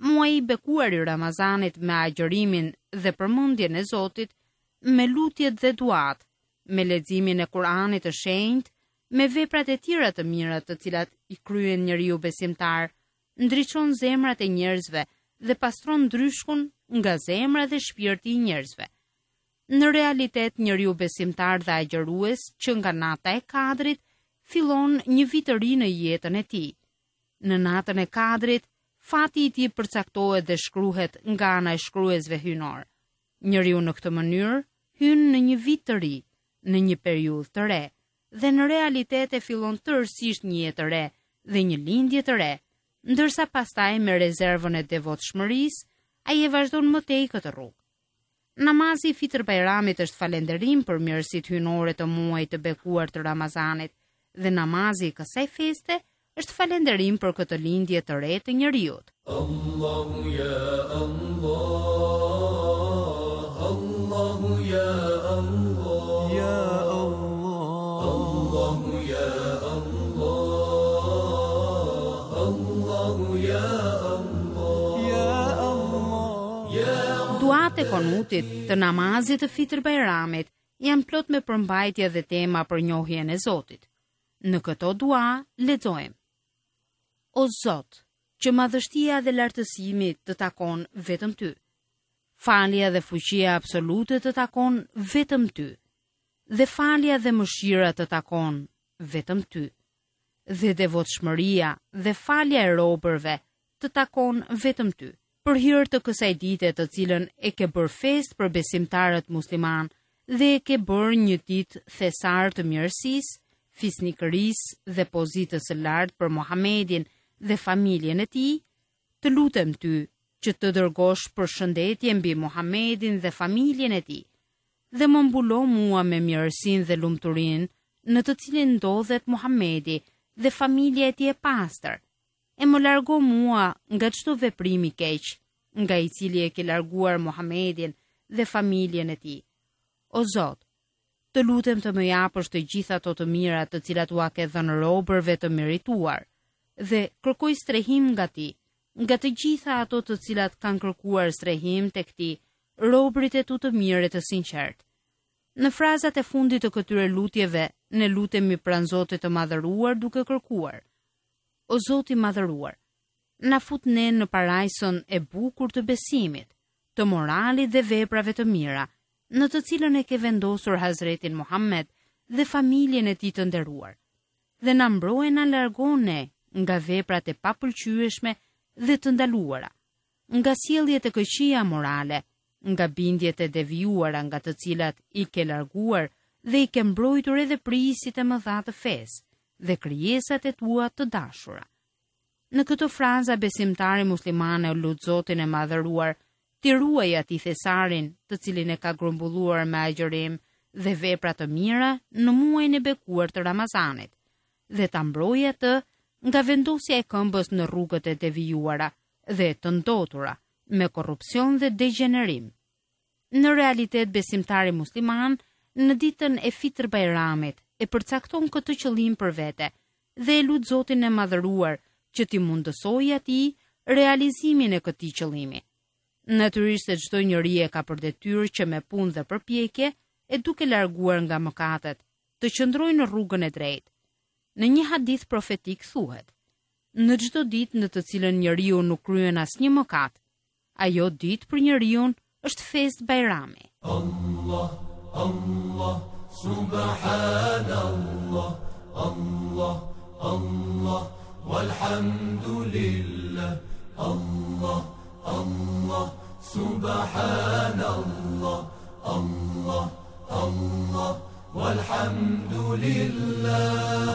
muaji i bekuar i Ramazanit me agjërimin dhe përmendjen e Zotit, me lutjet dhe duat, me leximin e Kuranit të shenjtë, me veprat e tjera të mira të cilat i kryen njeriu besimtar, ndriçon zemrat e njerëzve dhe pastron ndryshkun nga zemra dhe shpirti i njerëzve. Në realitet, njeriu besimtar dhe agjërues që nga nata e Kadrit fillon një vit të ri në jetën e tij. Në natën e Kadrit, fati i tij përcaktohet dhe shkruhet nga ana e shkruesve hyjnor. Njeriu në këtë mënyrë hyn në një vit të ri, në një periudhë të re, dhe në realitet e fillon tërësisht një jetë të re dhe një lindje të re, ndërsa pastaj me rezervën e devotshmërisë, ai e vazhdon më tej këtë rrugë. Namazi i Fitr Bajramit është falënderim për mirësitë hyjnore të muajit të bekuar të Ramazanit, dhe namazi i kësaj feste është falënderim për këtë lindje të re të njeriut. Allahu ya Allah, Allahu ya Allah, ya Allah, Allahu ya Allah, Allahu ya Allah, ya Allah, ya Allah. Duat e konutit të namazit të Fitr Bajramit janë plot me përmbajtje dhe tema për njohjen e Zotit. Në këto dua lexojmë: O Zot, që madhështia dhe lartësimi të takon vetëm ty. Falja dhe fuqia absolute të takon vetëm ty. Dhe falja dhe mëshira të takon vetëm ty. Dhe devotshmëria dhe falja e robërve të takon vetëm ty. Për hir të kësaj dite të cilën e ke bërë fest për besimtarët musliman dhe e ke bërë një ditë thesar të mirësisë, fisnikërisë dhe pozitës së lartë për Muhamedin dhe familjen e tij, të lutem ty që të dërgosh përshëndetje mbi Muhamedin dhe familjen e tij, dhe më mbulo mua me mirësinë dhe lumturinë në të cilin ndodhet Muhamedi dhe familja e tij e pastër, e më largo mua nga çdo veprim i keq, nga i cili e ke larguar Muhamedin dhe familjen e tij. O Zot, të lutem të më japësh të gjitha ato të mira të cilat ua ke dhënë robërve të merituar, dhe kërkoj strehim nga ti, nga të gjitha ato të cilat kanë kërkuar strehim tek ti, robërit e tu të mirë të sinqert. Në frazat e fundit të këtyre lutjeve, ne lutemi pranë Zotit të madhëruar duke kërkuar: O Zoti i madhëruar, na fut ne në parajson e bukur të besimit, të moralit dhe veprave të mira, në të cilën e ke vendosur Hazretin Muhammed dhe familjen e tij të nderuar, dhe na mbroje na largon ne nga veprat e papëlqyeshme dhe të ndaluara, nga sjelljet e këqija morale, nga bindjet e devijuara nga të cilat i ke larguar dhe i ke mbrojtur edhe prisit e mëdha të fesë dhe krijesat e tua të dashura. Në këto fraza besimtari muslimane o lut Zotin e madhëruar, ti ruaj atij thesarin të cilin e ka grumbulluar me agjërim dhe vepra të mira në muajin e bekuar të Ramazanit, dhe ta mbrojë atë nga vendosja e këmbës në rrugët e devijuara dhe të ndotura me korrupsion dhe degenerim. Në realitet, besimtari musliman në ditën e Fitr Bajramit e përcakton këtë qëllim për vete dhe e lut Zotin e madhëruar që t'i mundësojë atij realizimin e këtij qëllimi. Natyrisht se çdo njeri e ka për detyrë që me punë dhe përpjekje e duke larguar nga mëkatet, të qëndrojë në rrugën e drejtë. Në një hadith profetik thuhet: në çdo ditë në të cilën njeriu nuk kryen asnjë mëkat, ajo ditë për njeriu është fest bajrami. Allah, Allah, subhanallah, Allah, Allah, walhamdulillah, Allah, Allah, subhanallah, Allah, Allah, walhamdulillah,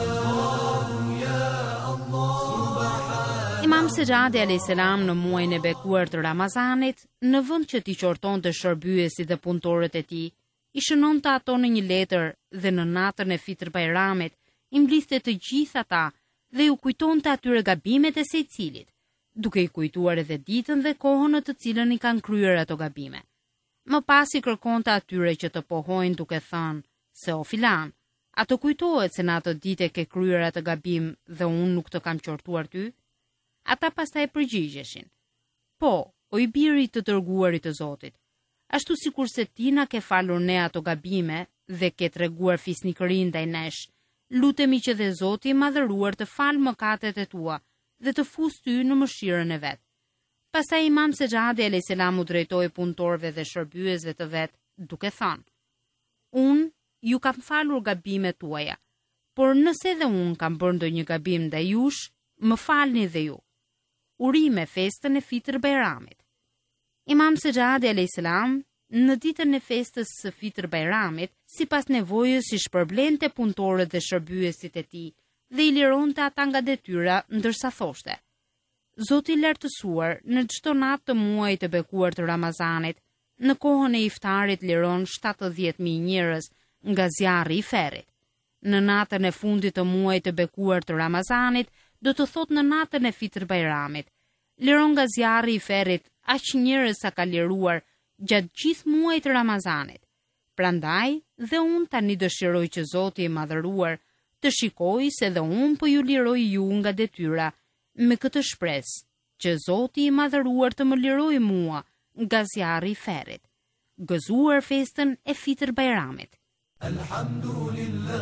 ya Allah, subhanallah. Imam Sejadi a.s. në muajin e bekuar të Ramazanit, në vend që t'i qortonte shërbyesit dhe punëtorët e tij, i shënonte ato në një letër dhe në natën e Fitr Bajramit i mblidhte të gjithë ata dhe u kujtonte atyre gabimet e secilit, duke i kujtuar edhe ditën dhe kohën në të cilën i kanë kryer ato gabime. Më pas i kërkonte atyre që të pohojnë duke thënë se o filan, ato kujtohet se në ato ditë ke kryer atë gabim dhe unë nuk të kam qortuar ty? Ata pastaj përgjigjeshin: Po, o i biri të dërguarit të Zotit, ashtu sikurse ti na ke falur ne ato gabime dhe ke treguar fisnikërinë ndaj nesh, lutemi që dhe Zoti i madhëruar të falë mëkatet e tua dhe të fusë ty në mëshirën e vet. Pastaj Imam Sejadi a.s. u drejtoi punëtorëve dhe shërbyesve të vet, duke thënë: Unë ju kam falur gabimet tuaja, por nëse dhe unë kam bërë ndonjë gabim ndaj jush, më falni dhe ju. Urime festën e Fitr Bajramit. Imam Sejadi a.s. në ditën e festës së Fitr Bajramit, sipas nevojës i shpërblente punëtorët dhe shërbyesit e tij dhe i lironte ata nga detyra, ndërsa thoshte: Zoti i lartësuar në çdo natë të muajit të bekuar të Ramazanit, në kohën e iftarit liron 70.000 njerëz nga zjarri i ferrit. Në natën e fundit të muajit të bekuar të Ramazanit, do të thot në natën e Fitr Bajramit, liron nga zjarri i ferrit aq njerëz sa ka liruar gjatë gjithë muajit të Ramazanit. Prandaj, dhe unë tani dëshiroj që Zoti i madhëruar të shikojë se dhe unë po ju liroj ju nga detyra, me këtë shpresë që Zoti i madhëruar të më lirojë mua nga zjarri i ferrit. Gëzuar festën e Fitr Bajramit. Alhamdulillah,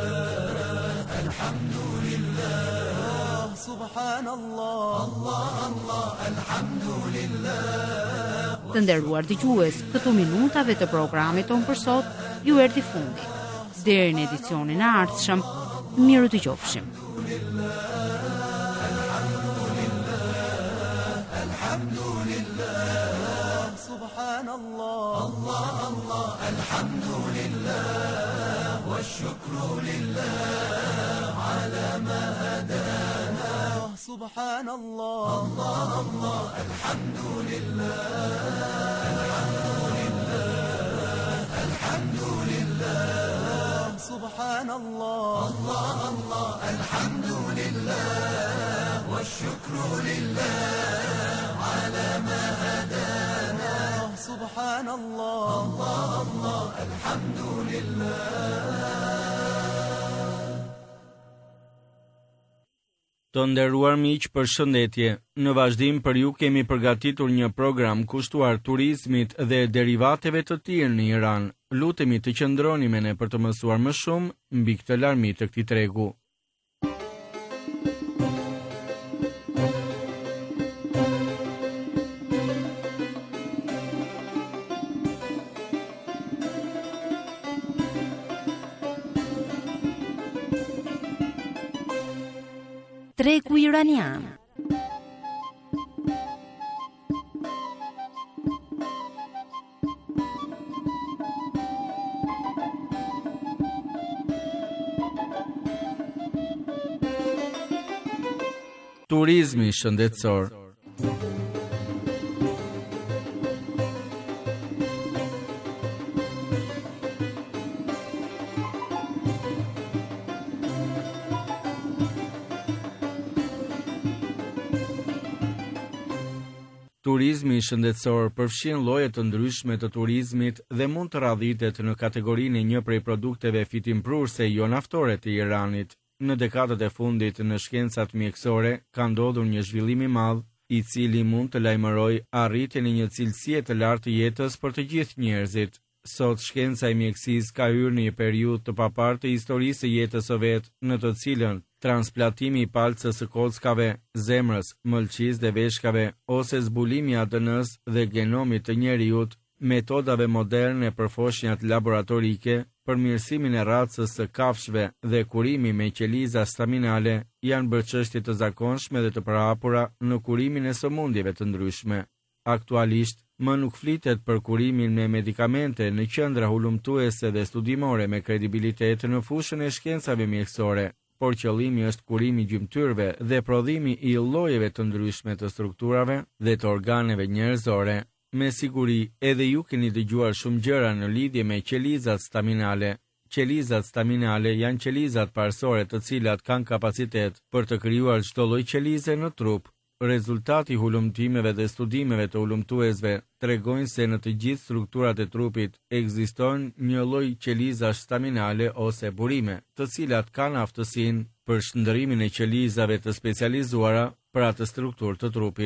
alhamdulillah, subhanallah, Allah, Allah, alhamdulillah. Të nderuar dëgjues, këto minutave të programit ton për sot ju erdhi fundi. Deri në edicionin e ardhshëm, miru të qofshim. سبحان الله الله الله الحمد لله والشكر لله على ما هدانا سبحان الله الله الله الحمد لله الحمد لله سبحان الله الله الله الحمد لله والشكر لله على ما هدانا سبحان الله الله الله الحمد لله. Të nderuar miq, përshëndetje. Në vazhdim për ju kemi përgatitur një program kushtuar turizmit dhe derivateve të tjerë në Iran. Lutemi të qëndroni me ne për të mësuar më shumë mbi këtë larmi të këtij tregu. Tregu iranian. Turizmi shëndetësor. Turizmi shëndetësor përfshin lloje të ndryshme të turizmit dhe mund të radhitet në kategorinë e një prej produkteve fitimprurse jo naftore të Iranit. Në dekadat e fundit në shkencat mjekësore ka ndodhur një zhvillim i madh, i cili mund të lajmërojë arritjen e një cilësie të lartë të jetës për të gjithë njerëzit. Sot shkenca e mjekësisë ka hyrë në një periudhë të paparë të historisë së jetës së vet, në të cilën transplantimi i palcës së kockave, zemrës, mëlçisë dhe veshkave ose zbulimi i ADN-s dhe genomit të njerëzit, metodave moderne për foshnjat laboratorike, përmirësimin e racës së kafshëve dhe kurimi me qeliza staminale janë bërë çështje të zakonshme dhe të përhapura në kurimin e sëmundjeve të ndryshme. Aktualisht, më nuk flitet për kurimin me medikamente në qendra hulumtuese dhe studimore me kredibilitet në fushën e shkencave mjekësore, por qëllimi është kurimi i gjymtyrëve dhe prodhimi i llojeve të ndryshme të strukturave dhe të organeve njerëzore. Me siguri, edhe ju keni dëgjuar shumë gjëra në lidhje me qelizat staminale. Qelizat staminale janë qelizat parsore të cilat kanë kapacitet për të krijuar çdo lloj qelize në trup. Rezultati i hulumtimeve dhe studimeve të hulumtuesve tregojnë se në të gjithë strukturat e trupit ekziston një lloj qelizash staminale ose burime, të cilat kanë aftësinë për shndërrimin e qelizave të specializuara për atë strukturë të trupit.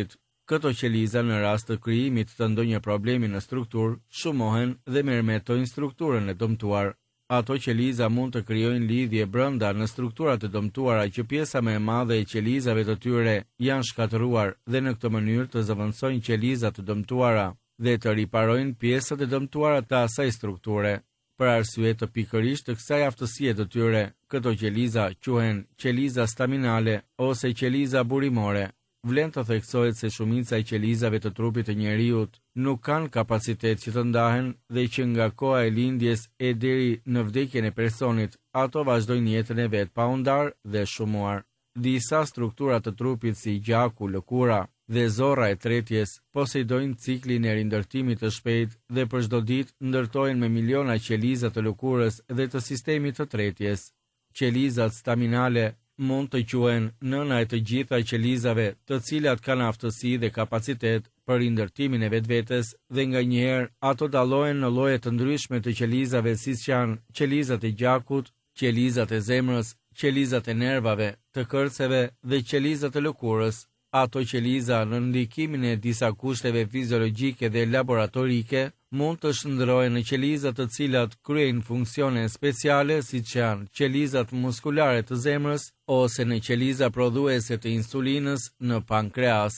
Këto qeliza në rast të krijimit të ndonjë problemi në strukturë, shumohen dhe mermetojnë strukturën e dëmtuar. Ato qeliza mund të krijojnë lidhje brenda në strukturat e dëmtuara që pjesa më e madhe e qelizave të tyre janë shkatëruar dhe në këtë mënyrë të zëvendësojnë qelizat të dëmtuara dhe të riparojnë pjesët e dëmtuara të asaj strukture. Për arsye të pikërisht të kësaj aftësie të tyre, këto qeliza quhen qeliza staminale ose qeliza burimore. Vlen të theksohet se shumica e qelizave të trupit të njeriut nuk kanë kapacitet që të ndahen dhe që nga koha e lindjes e deri në vdekjen e personit, ato vazhdojnë jetën e vet pa u ndarë dhe shumuar. Disa struktura të trupit si gjaku, lëkura dhe zorra e tretjes posedojnë ciklin e rindërtimit të shpejt dhe për çdo ditë ndërtojnë me miliona qeliza të lëkurës dhe të sistemit të tretjes. Qelizat staminale mund të quhen nëna e të gjitha qelizave, të cilat kanë aftësi dhe kapacitet për rindërtimin e vetvetes dhe nganjëherë ato dallohen në lloje të ndryshme të qelizave siç janë qelizat e gjakut, qelizat e zemrës, qelizat e nervave, të kërceve dhe qelizat e lëkurës. Ato qeliza në ndikimin e disa kushteve fiziologjike dhe laboratorike mund të shndërrohen në qeliza të cilat kryejnë funksione speciale siç janë qelizat muskulare të zemrës ose në qeliza prodhuese të insulinës në pankreas.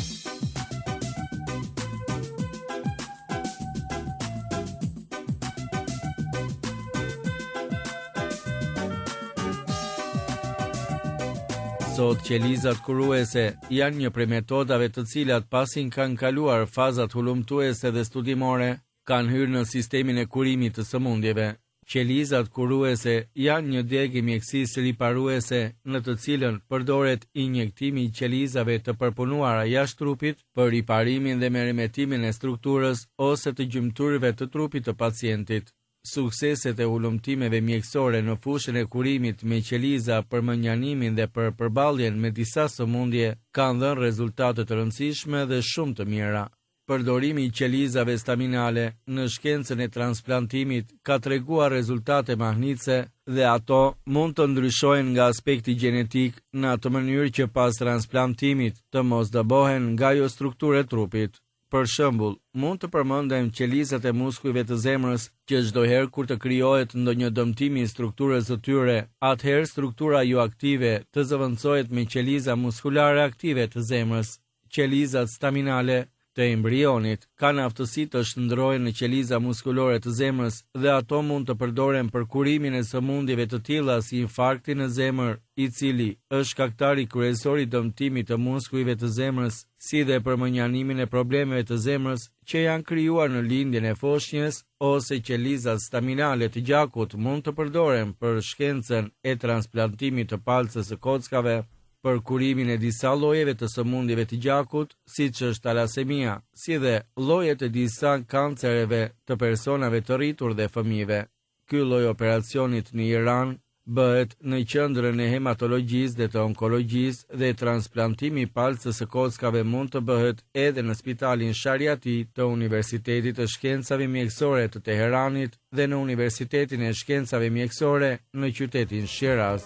Sot qelizat kuruese janë një prej metodave të cilat pasin kanë kaluar fazat hulumtuese dhe studimore, kanë hyrë në sistemin e kurimit të sëmundjeve. Qelizat kuruese janë një degë mjekësisë riparuese në të cilën përdoret injektimi i qelizave të përpunuara jashtë trupit për riparimin dhe merrimetimin e strukturës ose të gjymtyrëve të trupit të pacientit. Sukseset e hulumtimeve mjekësore në fushën e kurimit me qeliza për mënjanimin dhe për përballjen me disa sëmundje kanë dhënë rezultate të rëndësishme dhe shumë të mira. Përdorimi i qelizave staminale në shkencën e transplantimit ka treguar rezultate mahnitse dhe ato mund të ndryshojnë nga aspekti gjenetik në atë mënyrë që pas transplantimit të mos dëbohen nga ajo strukturë e trupit. Për shembull, mund të përmendem qelizat e muskujve të zemrës që çdo herë kur të krijohet ndonjë dëmtim i strukturës së tyre, atëherë struktura jo aktive të zëvendësohet me qeliza muskulare aktive të zemrës. Qelizat staminale të embrionit kanë aftësi të shndërrohen në qeliza muskulore të zemrës dhe ato mund të përdoren për kurimin e sëmundjeve të tilla si infarkti në zemër, i cili është shkaktari kryesor i dëmtimit të muskujve të zemrës, si dhe për mënjanimin e problemeve të zemrës që janë krijuar në lindjen e foshnjës, ose qelizat staminale të gjakut mund të përdoren për shkencën e transplantimit të palcës së kockave, për kurimin e disa llojeve të sëmundjeve të gjakut, siç është talasemia, si dhe llojet e disa kancereve të personave të rritur dhe fëmijëve. Ky lloj operacionit në Iran bëhet në qendrën e hematologjisë dhe të onkologjisë dhe transplantimi i palcës së kockave mund të bëhet edhe në Spitalin Shariati të Universitetit të Shkencave Mjekësore të Teheranit dhe në Universitetin e Shkencave Mjekësore në qytetin Shiraz.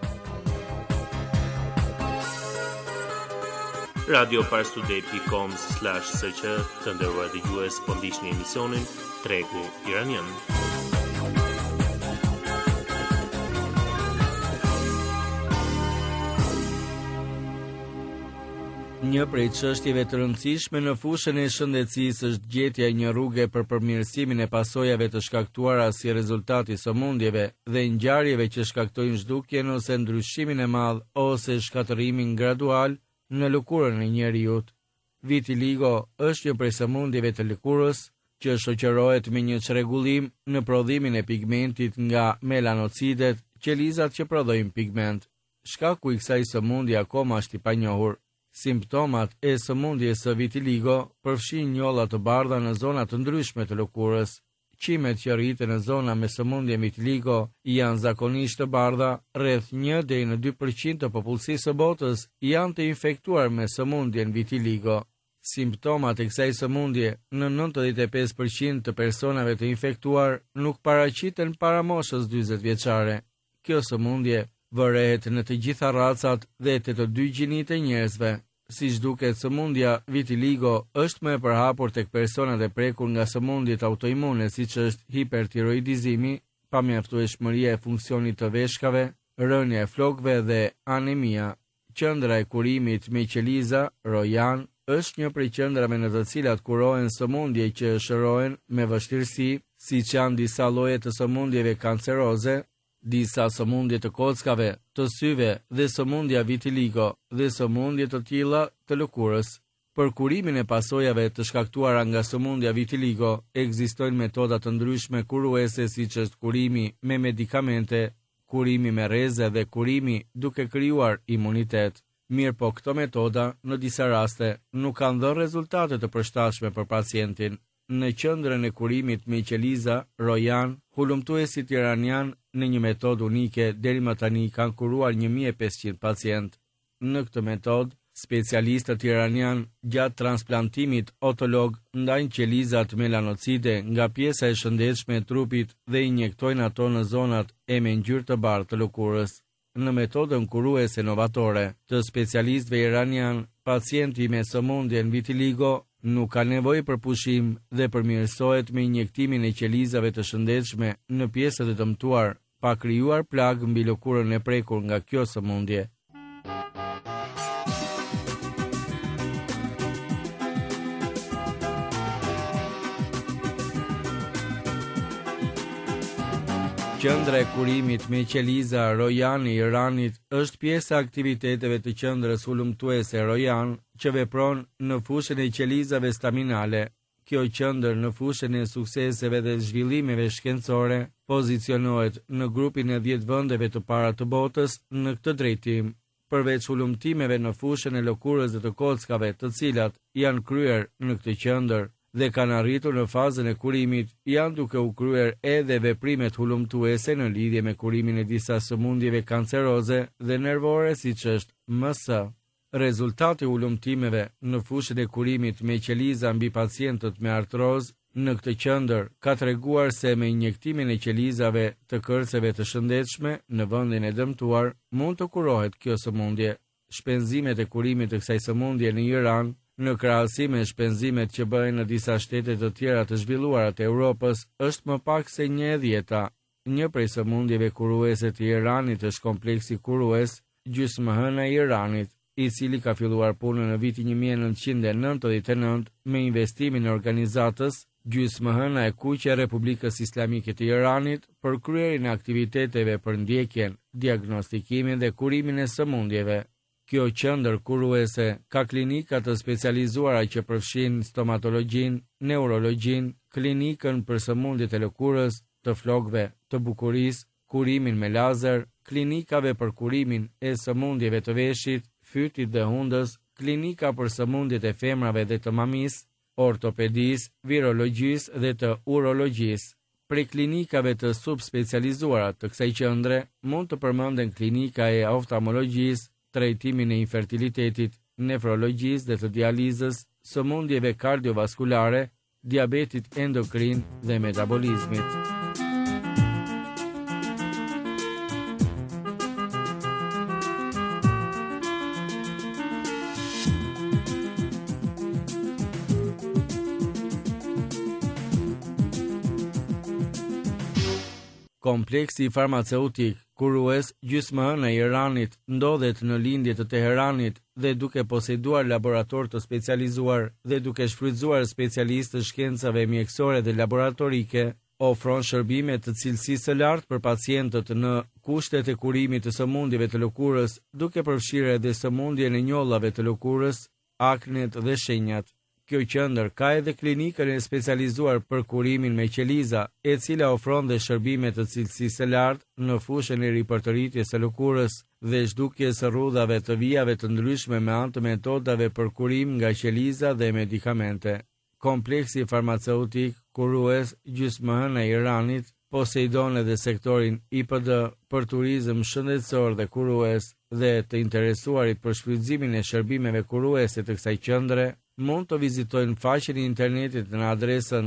radioparstuday.com/sq të nderuar dëgjues, po ndiqni emisionin Tregu Iranian. Një prej çështjeve të rëndësishme në fushën e shëndetësisë është gjetja e një rruge për përmirësimin e pasojave të shkaktuara si rezultat i sëmundjeve dhe ngjarjeve që shkaktojnë zhdukjen ose ndryshimin e madh ose shkatërimin gradual në lëkurën e njeriut. Vitiligo është një prej sëmundjeve të lëkurës që shoqërohet me një çrregullim në prodhimin e pigmentit nga melanocidet, qelizat që prodhojnë pigment. Shkaku i kësaj sëmundje akoma është i panjohur. Simptomat e sëmundjes së vitiligo përfshin njolla të bardha në zona të ndryshme të lëkurës. Qimet që rriten në zona me sëmundje vitiligo janë zakonisht të bardha, rreth 1 deri në 2% të popullsisë së botës janë të infektuar me sëmundjen vitiligo. Simptomat e kësaj sëmundje në 95% të personave të infektuar nuk paraqiten para moshës 40 vjeçare. Kjo sëmundje vërehet në të gjitha racat dhe të dy gjinit e njerëzve. siç duket sëmundja vitiligo është më e përhapur tek personat e prekur nga sëmundjet autoimune siç është hipertiroidizmi, pamjaftueshmëria e funksionit të veshkave, rënja e flokëve dhe anemia. Qendra e kurimit me qeliza, Royan, është një prej qendrave në të cilat kurohen sëmundje që shërohen me vështirësi, siç janë disa lloje të sëmundjeve kanceroze, disa sëmundje të kockave, të syve dhe sëmundja vitiligo dhe sëmundje të tilla të lëkurës. Për kurimin e pasojave të shkaktuara nga sëmundja vitiligo, ekzistojnë metoda të ndryshme kuruese siç është kurimi me medikamente, kurimi me rreze dhe kurimi duke krijuar imunitet. Mirë po këto metoda, në disa raste, nuk kanë dhënë rezultate të përshtatshme për pacientin. Në qendrën e kurimit me qeliza, Royan, hulumtuesit iranian në një metodë unike deri më tani kanë kuruar 1500 pacient. Në këtë metodë, specialistët iranian gjatë transplantimit otolog ndajnë qelizat melanocide nga pjesa e shëndetshme e trupit dhe injektojnë ato në zonat e me ngjyrë të bardhë të lëkurës. Në metodën kuruese novatore të specialistëve iranian, pacienti me sëmundjen vitiligo nuk ka nevojë për pushim dhe përmirësohet me injektimin e qelizave të shëndetshme në pjesët e dëmtuar, pa krijuar plagë mbi lëkurën e prekur nga kjo sëmundje. Qendra e kurimit me qeliza Royan i Iranit është pjesë e aktiviteteve të qendrës hulumtuese Royan që vepron në fushën e qelizave staminale. Kjo qendër në fushën e sukseseve dhe zhvillimeve shkencore pozicionohet në grupin e 10 vendeve të para të botës në këtë drejtim. Përveç hulumtimeve në fushën e lëkurës dhe të kockave, të cilat janë kryer në këtë qendër dhe kanë arritur në fazën e kurimit, janë duke u kryer edhe veprimet hulumtuese në lidhje me kurimin e disa sëmundjeve kanceroze dhe nervore siç është MS. Rezultati i hulumtimeve në fushën e kurimit me qeliza mbi pacientët me artrozë në këtë qendër ka treguar se me injektimin e qelizave të kërceve të shëndetshme në vendin e dëmtuar mund të kurohet kjo sëmundje. Shpenzimet e kurimit të kësaj sëmundje në Iran, në krahasim me shpenzimet që bëhen në disa shtete të tjera të zhvilluara të Europës, është më pak se 1/10. Një prej sëmundjeve kuruese të Iranit është kompleksi kurues gjysmëhëna i Iranit, i cili ka filluar punën në vitin 1999 me investimin e organizatës gjysmëhëna e kuqe e Republikës Islamike të Iranit për kryerin e aktiviteteve për ndjekjen, diagnostikimin dhe kurimin e sëmundjeve. Kjo qendër kuruese ka klinika të specializuara që përfshin stomatologjin, neurologjin, klinikën për sëmundjet e lëkurës, të flokëve, të bukurisë, kurimin me lazer, klinikave për kurimin e sëmundjeve të veshit, fytit dhe hundës, klinika për sëmundjet e femrave dhe të mamis, ortopedisë, virologjisë dhe të urologjisë. Prej klinikave të subspecializuara të kësaj qendre mund të përmenden klinika e oftalmologjisë, trajtimin e infertilitetit, nefrologjisë dhe të dializës, sëmundjeve kardiovaskulare, diabetit endokrin dhe metabolizmit. Kompleksi farmaceutik kurues gjysmëhëna e Iranit ndodhet në lindje të Teheranit dhe duke poseduar laborator të specializuar dhe duke shfrytzuar specialistë të shkencave mjekësore dhe laboratorike, ofron shërbime të cilësisë së lartë për pacientët në kushtet e kurimit të sëmundjeve të lëkurës, duke përfshirë edhe sëmundjen e njollave të lëkurës, aknet dhe shenjat. Kjo qendër ka edhe klinikën e specializuar për kurimin me qeliza, e cila ofron dhe shërbime të cilësisë së lartë në fushën e ripërtëritjes së lëkurës dhe zhdukjes së rrudhave të vijave të ndryshme me anë të metodave për kurim nga qeliza dhe medikamente. Kompleksi farmaceutik kurues gjysmëhëna e Iranit poseidon edhe sektorin IPD për turizëm shëndetësor dhe kurues dhe të interesuarit për shfrytëzimin e shërbimeve kuruese të kësaj qendre mund të vizitojnë faqen e internetit në adresën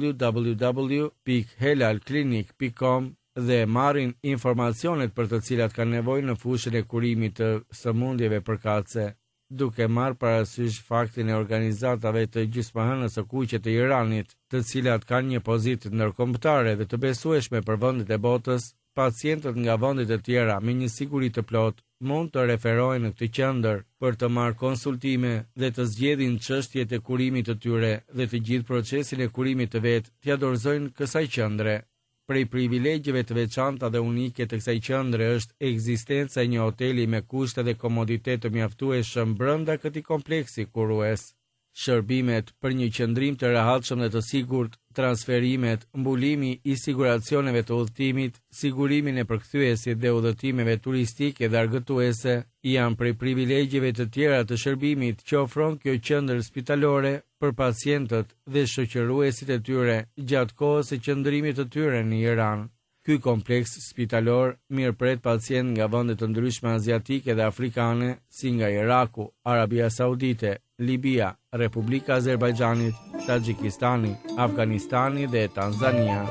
www.helalclinic.com dhe marrin informacionet për të cilat kanë nevojë në fushën e kurimit të sëmundjeve përkatëse. duke marrë parasysh faktin e organizatave të gjysmahënës së kuqe të Iranit, të cilat kanë një pozitë ndërkombëtare dhe të besueshme për vendet e botës, pacientët nga vendet e tjera me një siguri të plotë mund të referohen në këtë qendër për të marrë konsultime dhe të zgjedhin çështjet e kurimit të tyre dhe të gjithë procesin e kurimit të vet t'ia dorëzojnë kësaj qendre. Prej privilegjeve të veçanta dhe unike të kësaj qendre është ekzistenca e një hoteli me kushte dhe komoditet të mjaftueshëm brenda këtij kompleksi kurues. Shërbimet për një qëndrim të rehatshëm dhe të sigurt, transferimet, mbulimi i siguracioneve të udhëtimit, sigurimin e përkthyesit dhe udhëtimeve turistike dhe argëtuese janë prej privilegjeve të tjera të shërbimit që ofron kjo qendër spitalore për pacientët dhe shoqëruesit e tyre gjatë kohës së qëndrimit të tyre në Iran. Ky kompleks spitalor mirëpret pacient nga vende të ndryshme aziatike dhe afrikane, si nga Iraku, Arabia Saudite, Libia, Republika e Azerbajxhanit, Taxhikistani, Afganistani dhe Tanzania.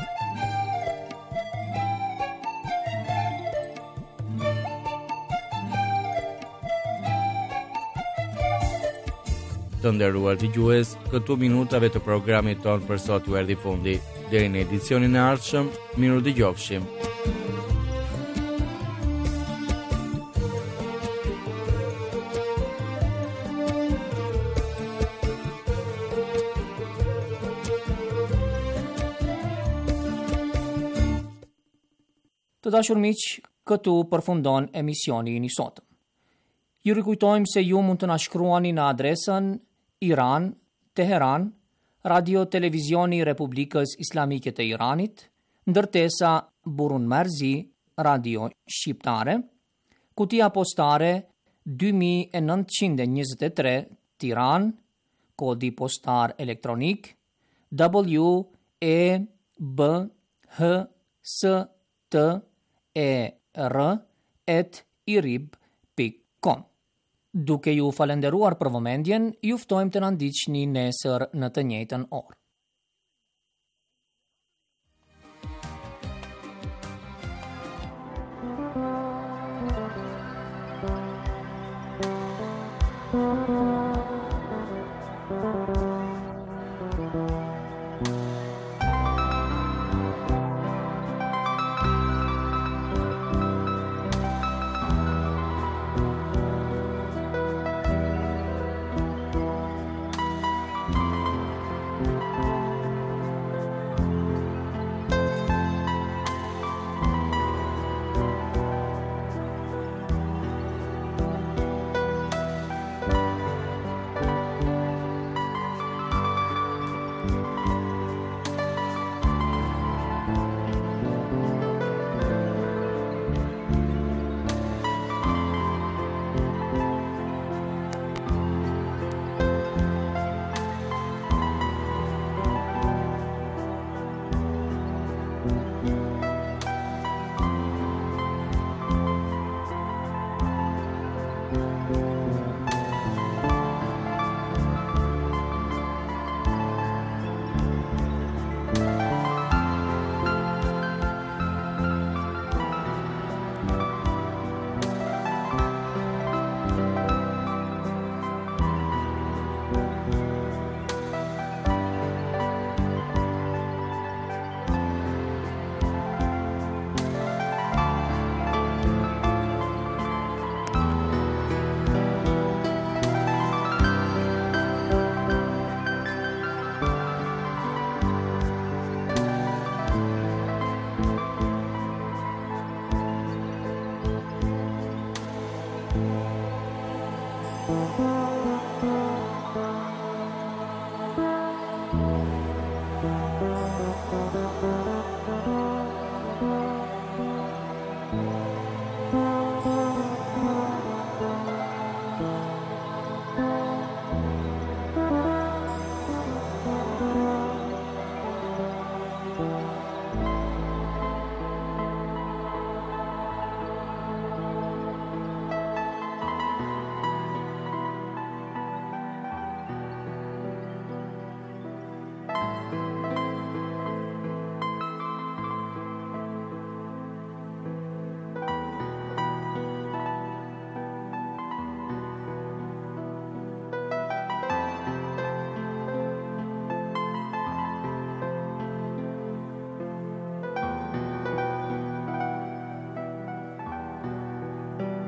Të nderuar dëgjues, këtu minutave të programit ton për sot ju erdhi fundi. Deri në edicionin e ardhshëm, miru dëgjofshim. Të dashur miq, këtu përfundon emisioni i sotëm. Ju rikujtojmë se ju mund të na shkruani në adresën Iran, Teheran, Radio Televizioni Republikës Islamike të Iranit, ndërtesa Burun Merzi, Radio Shqiptare, kutia postare 2923 Tiran, kodi postar elektronik WEBHSTER@irib.com. Duke ju falenderuar për vëmendjen, ju ftojmë të na ndiqni nesër në të njëjtën orë.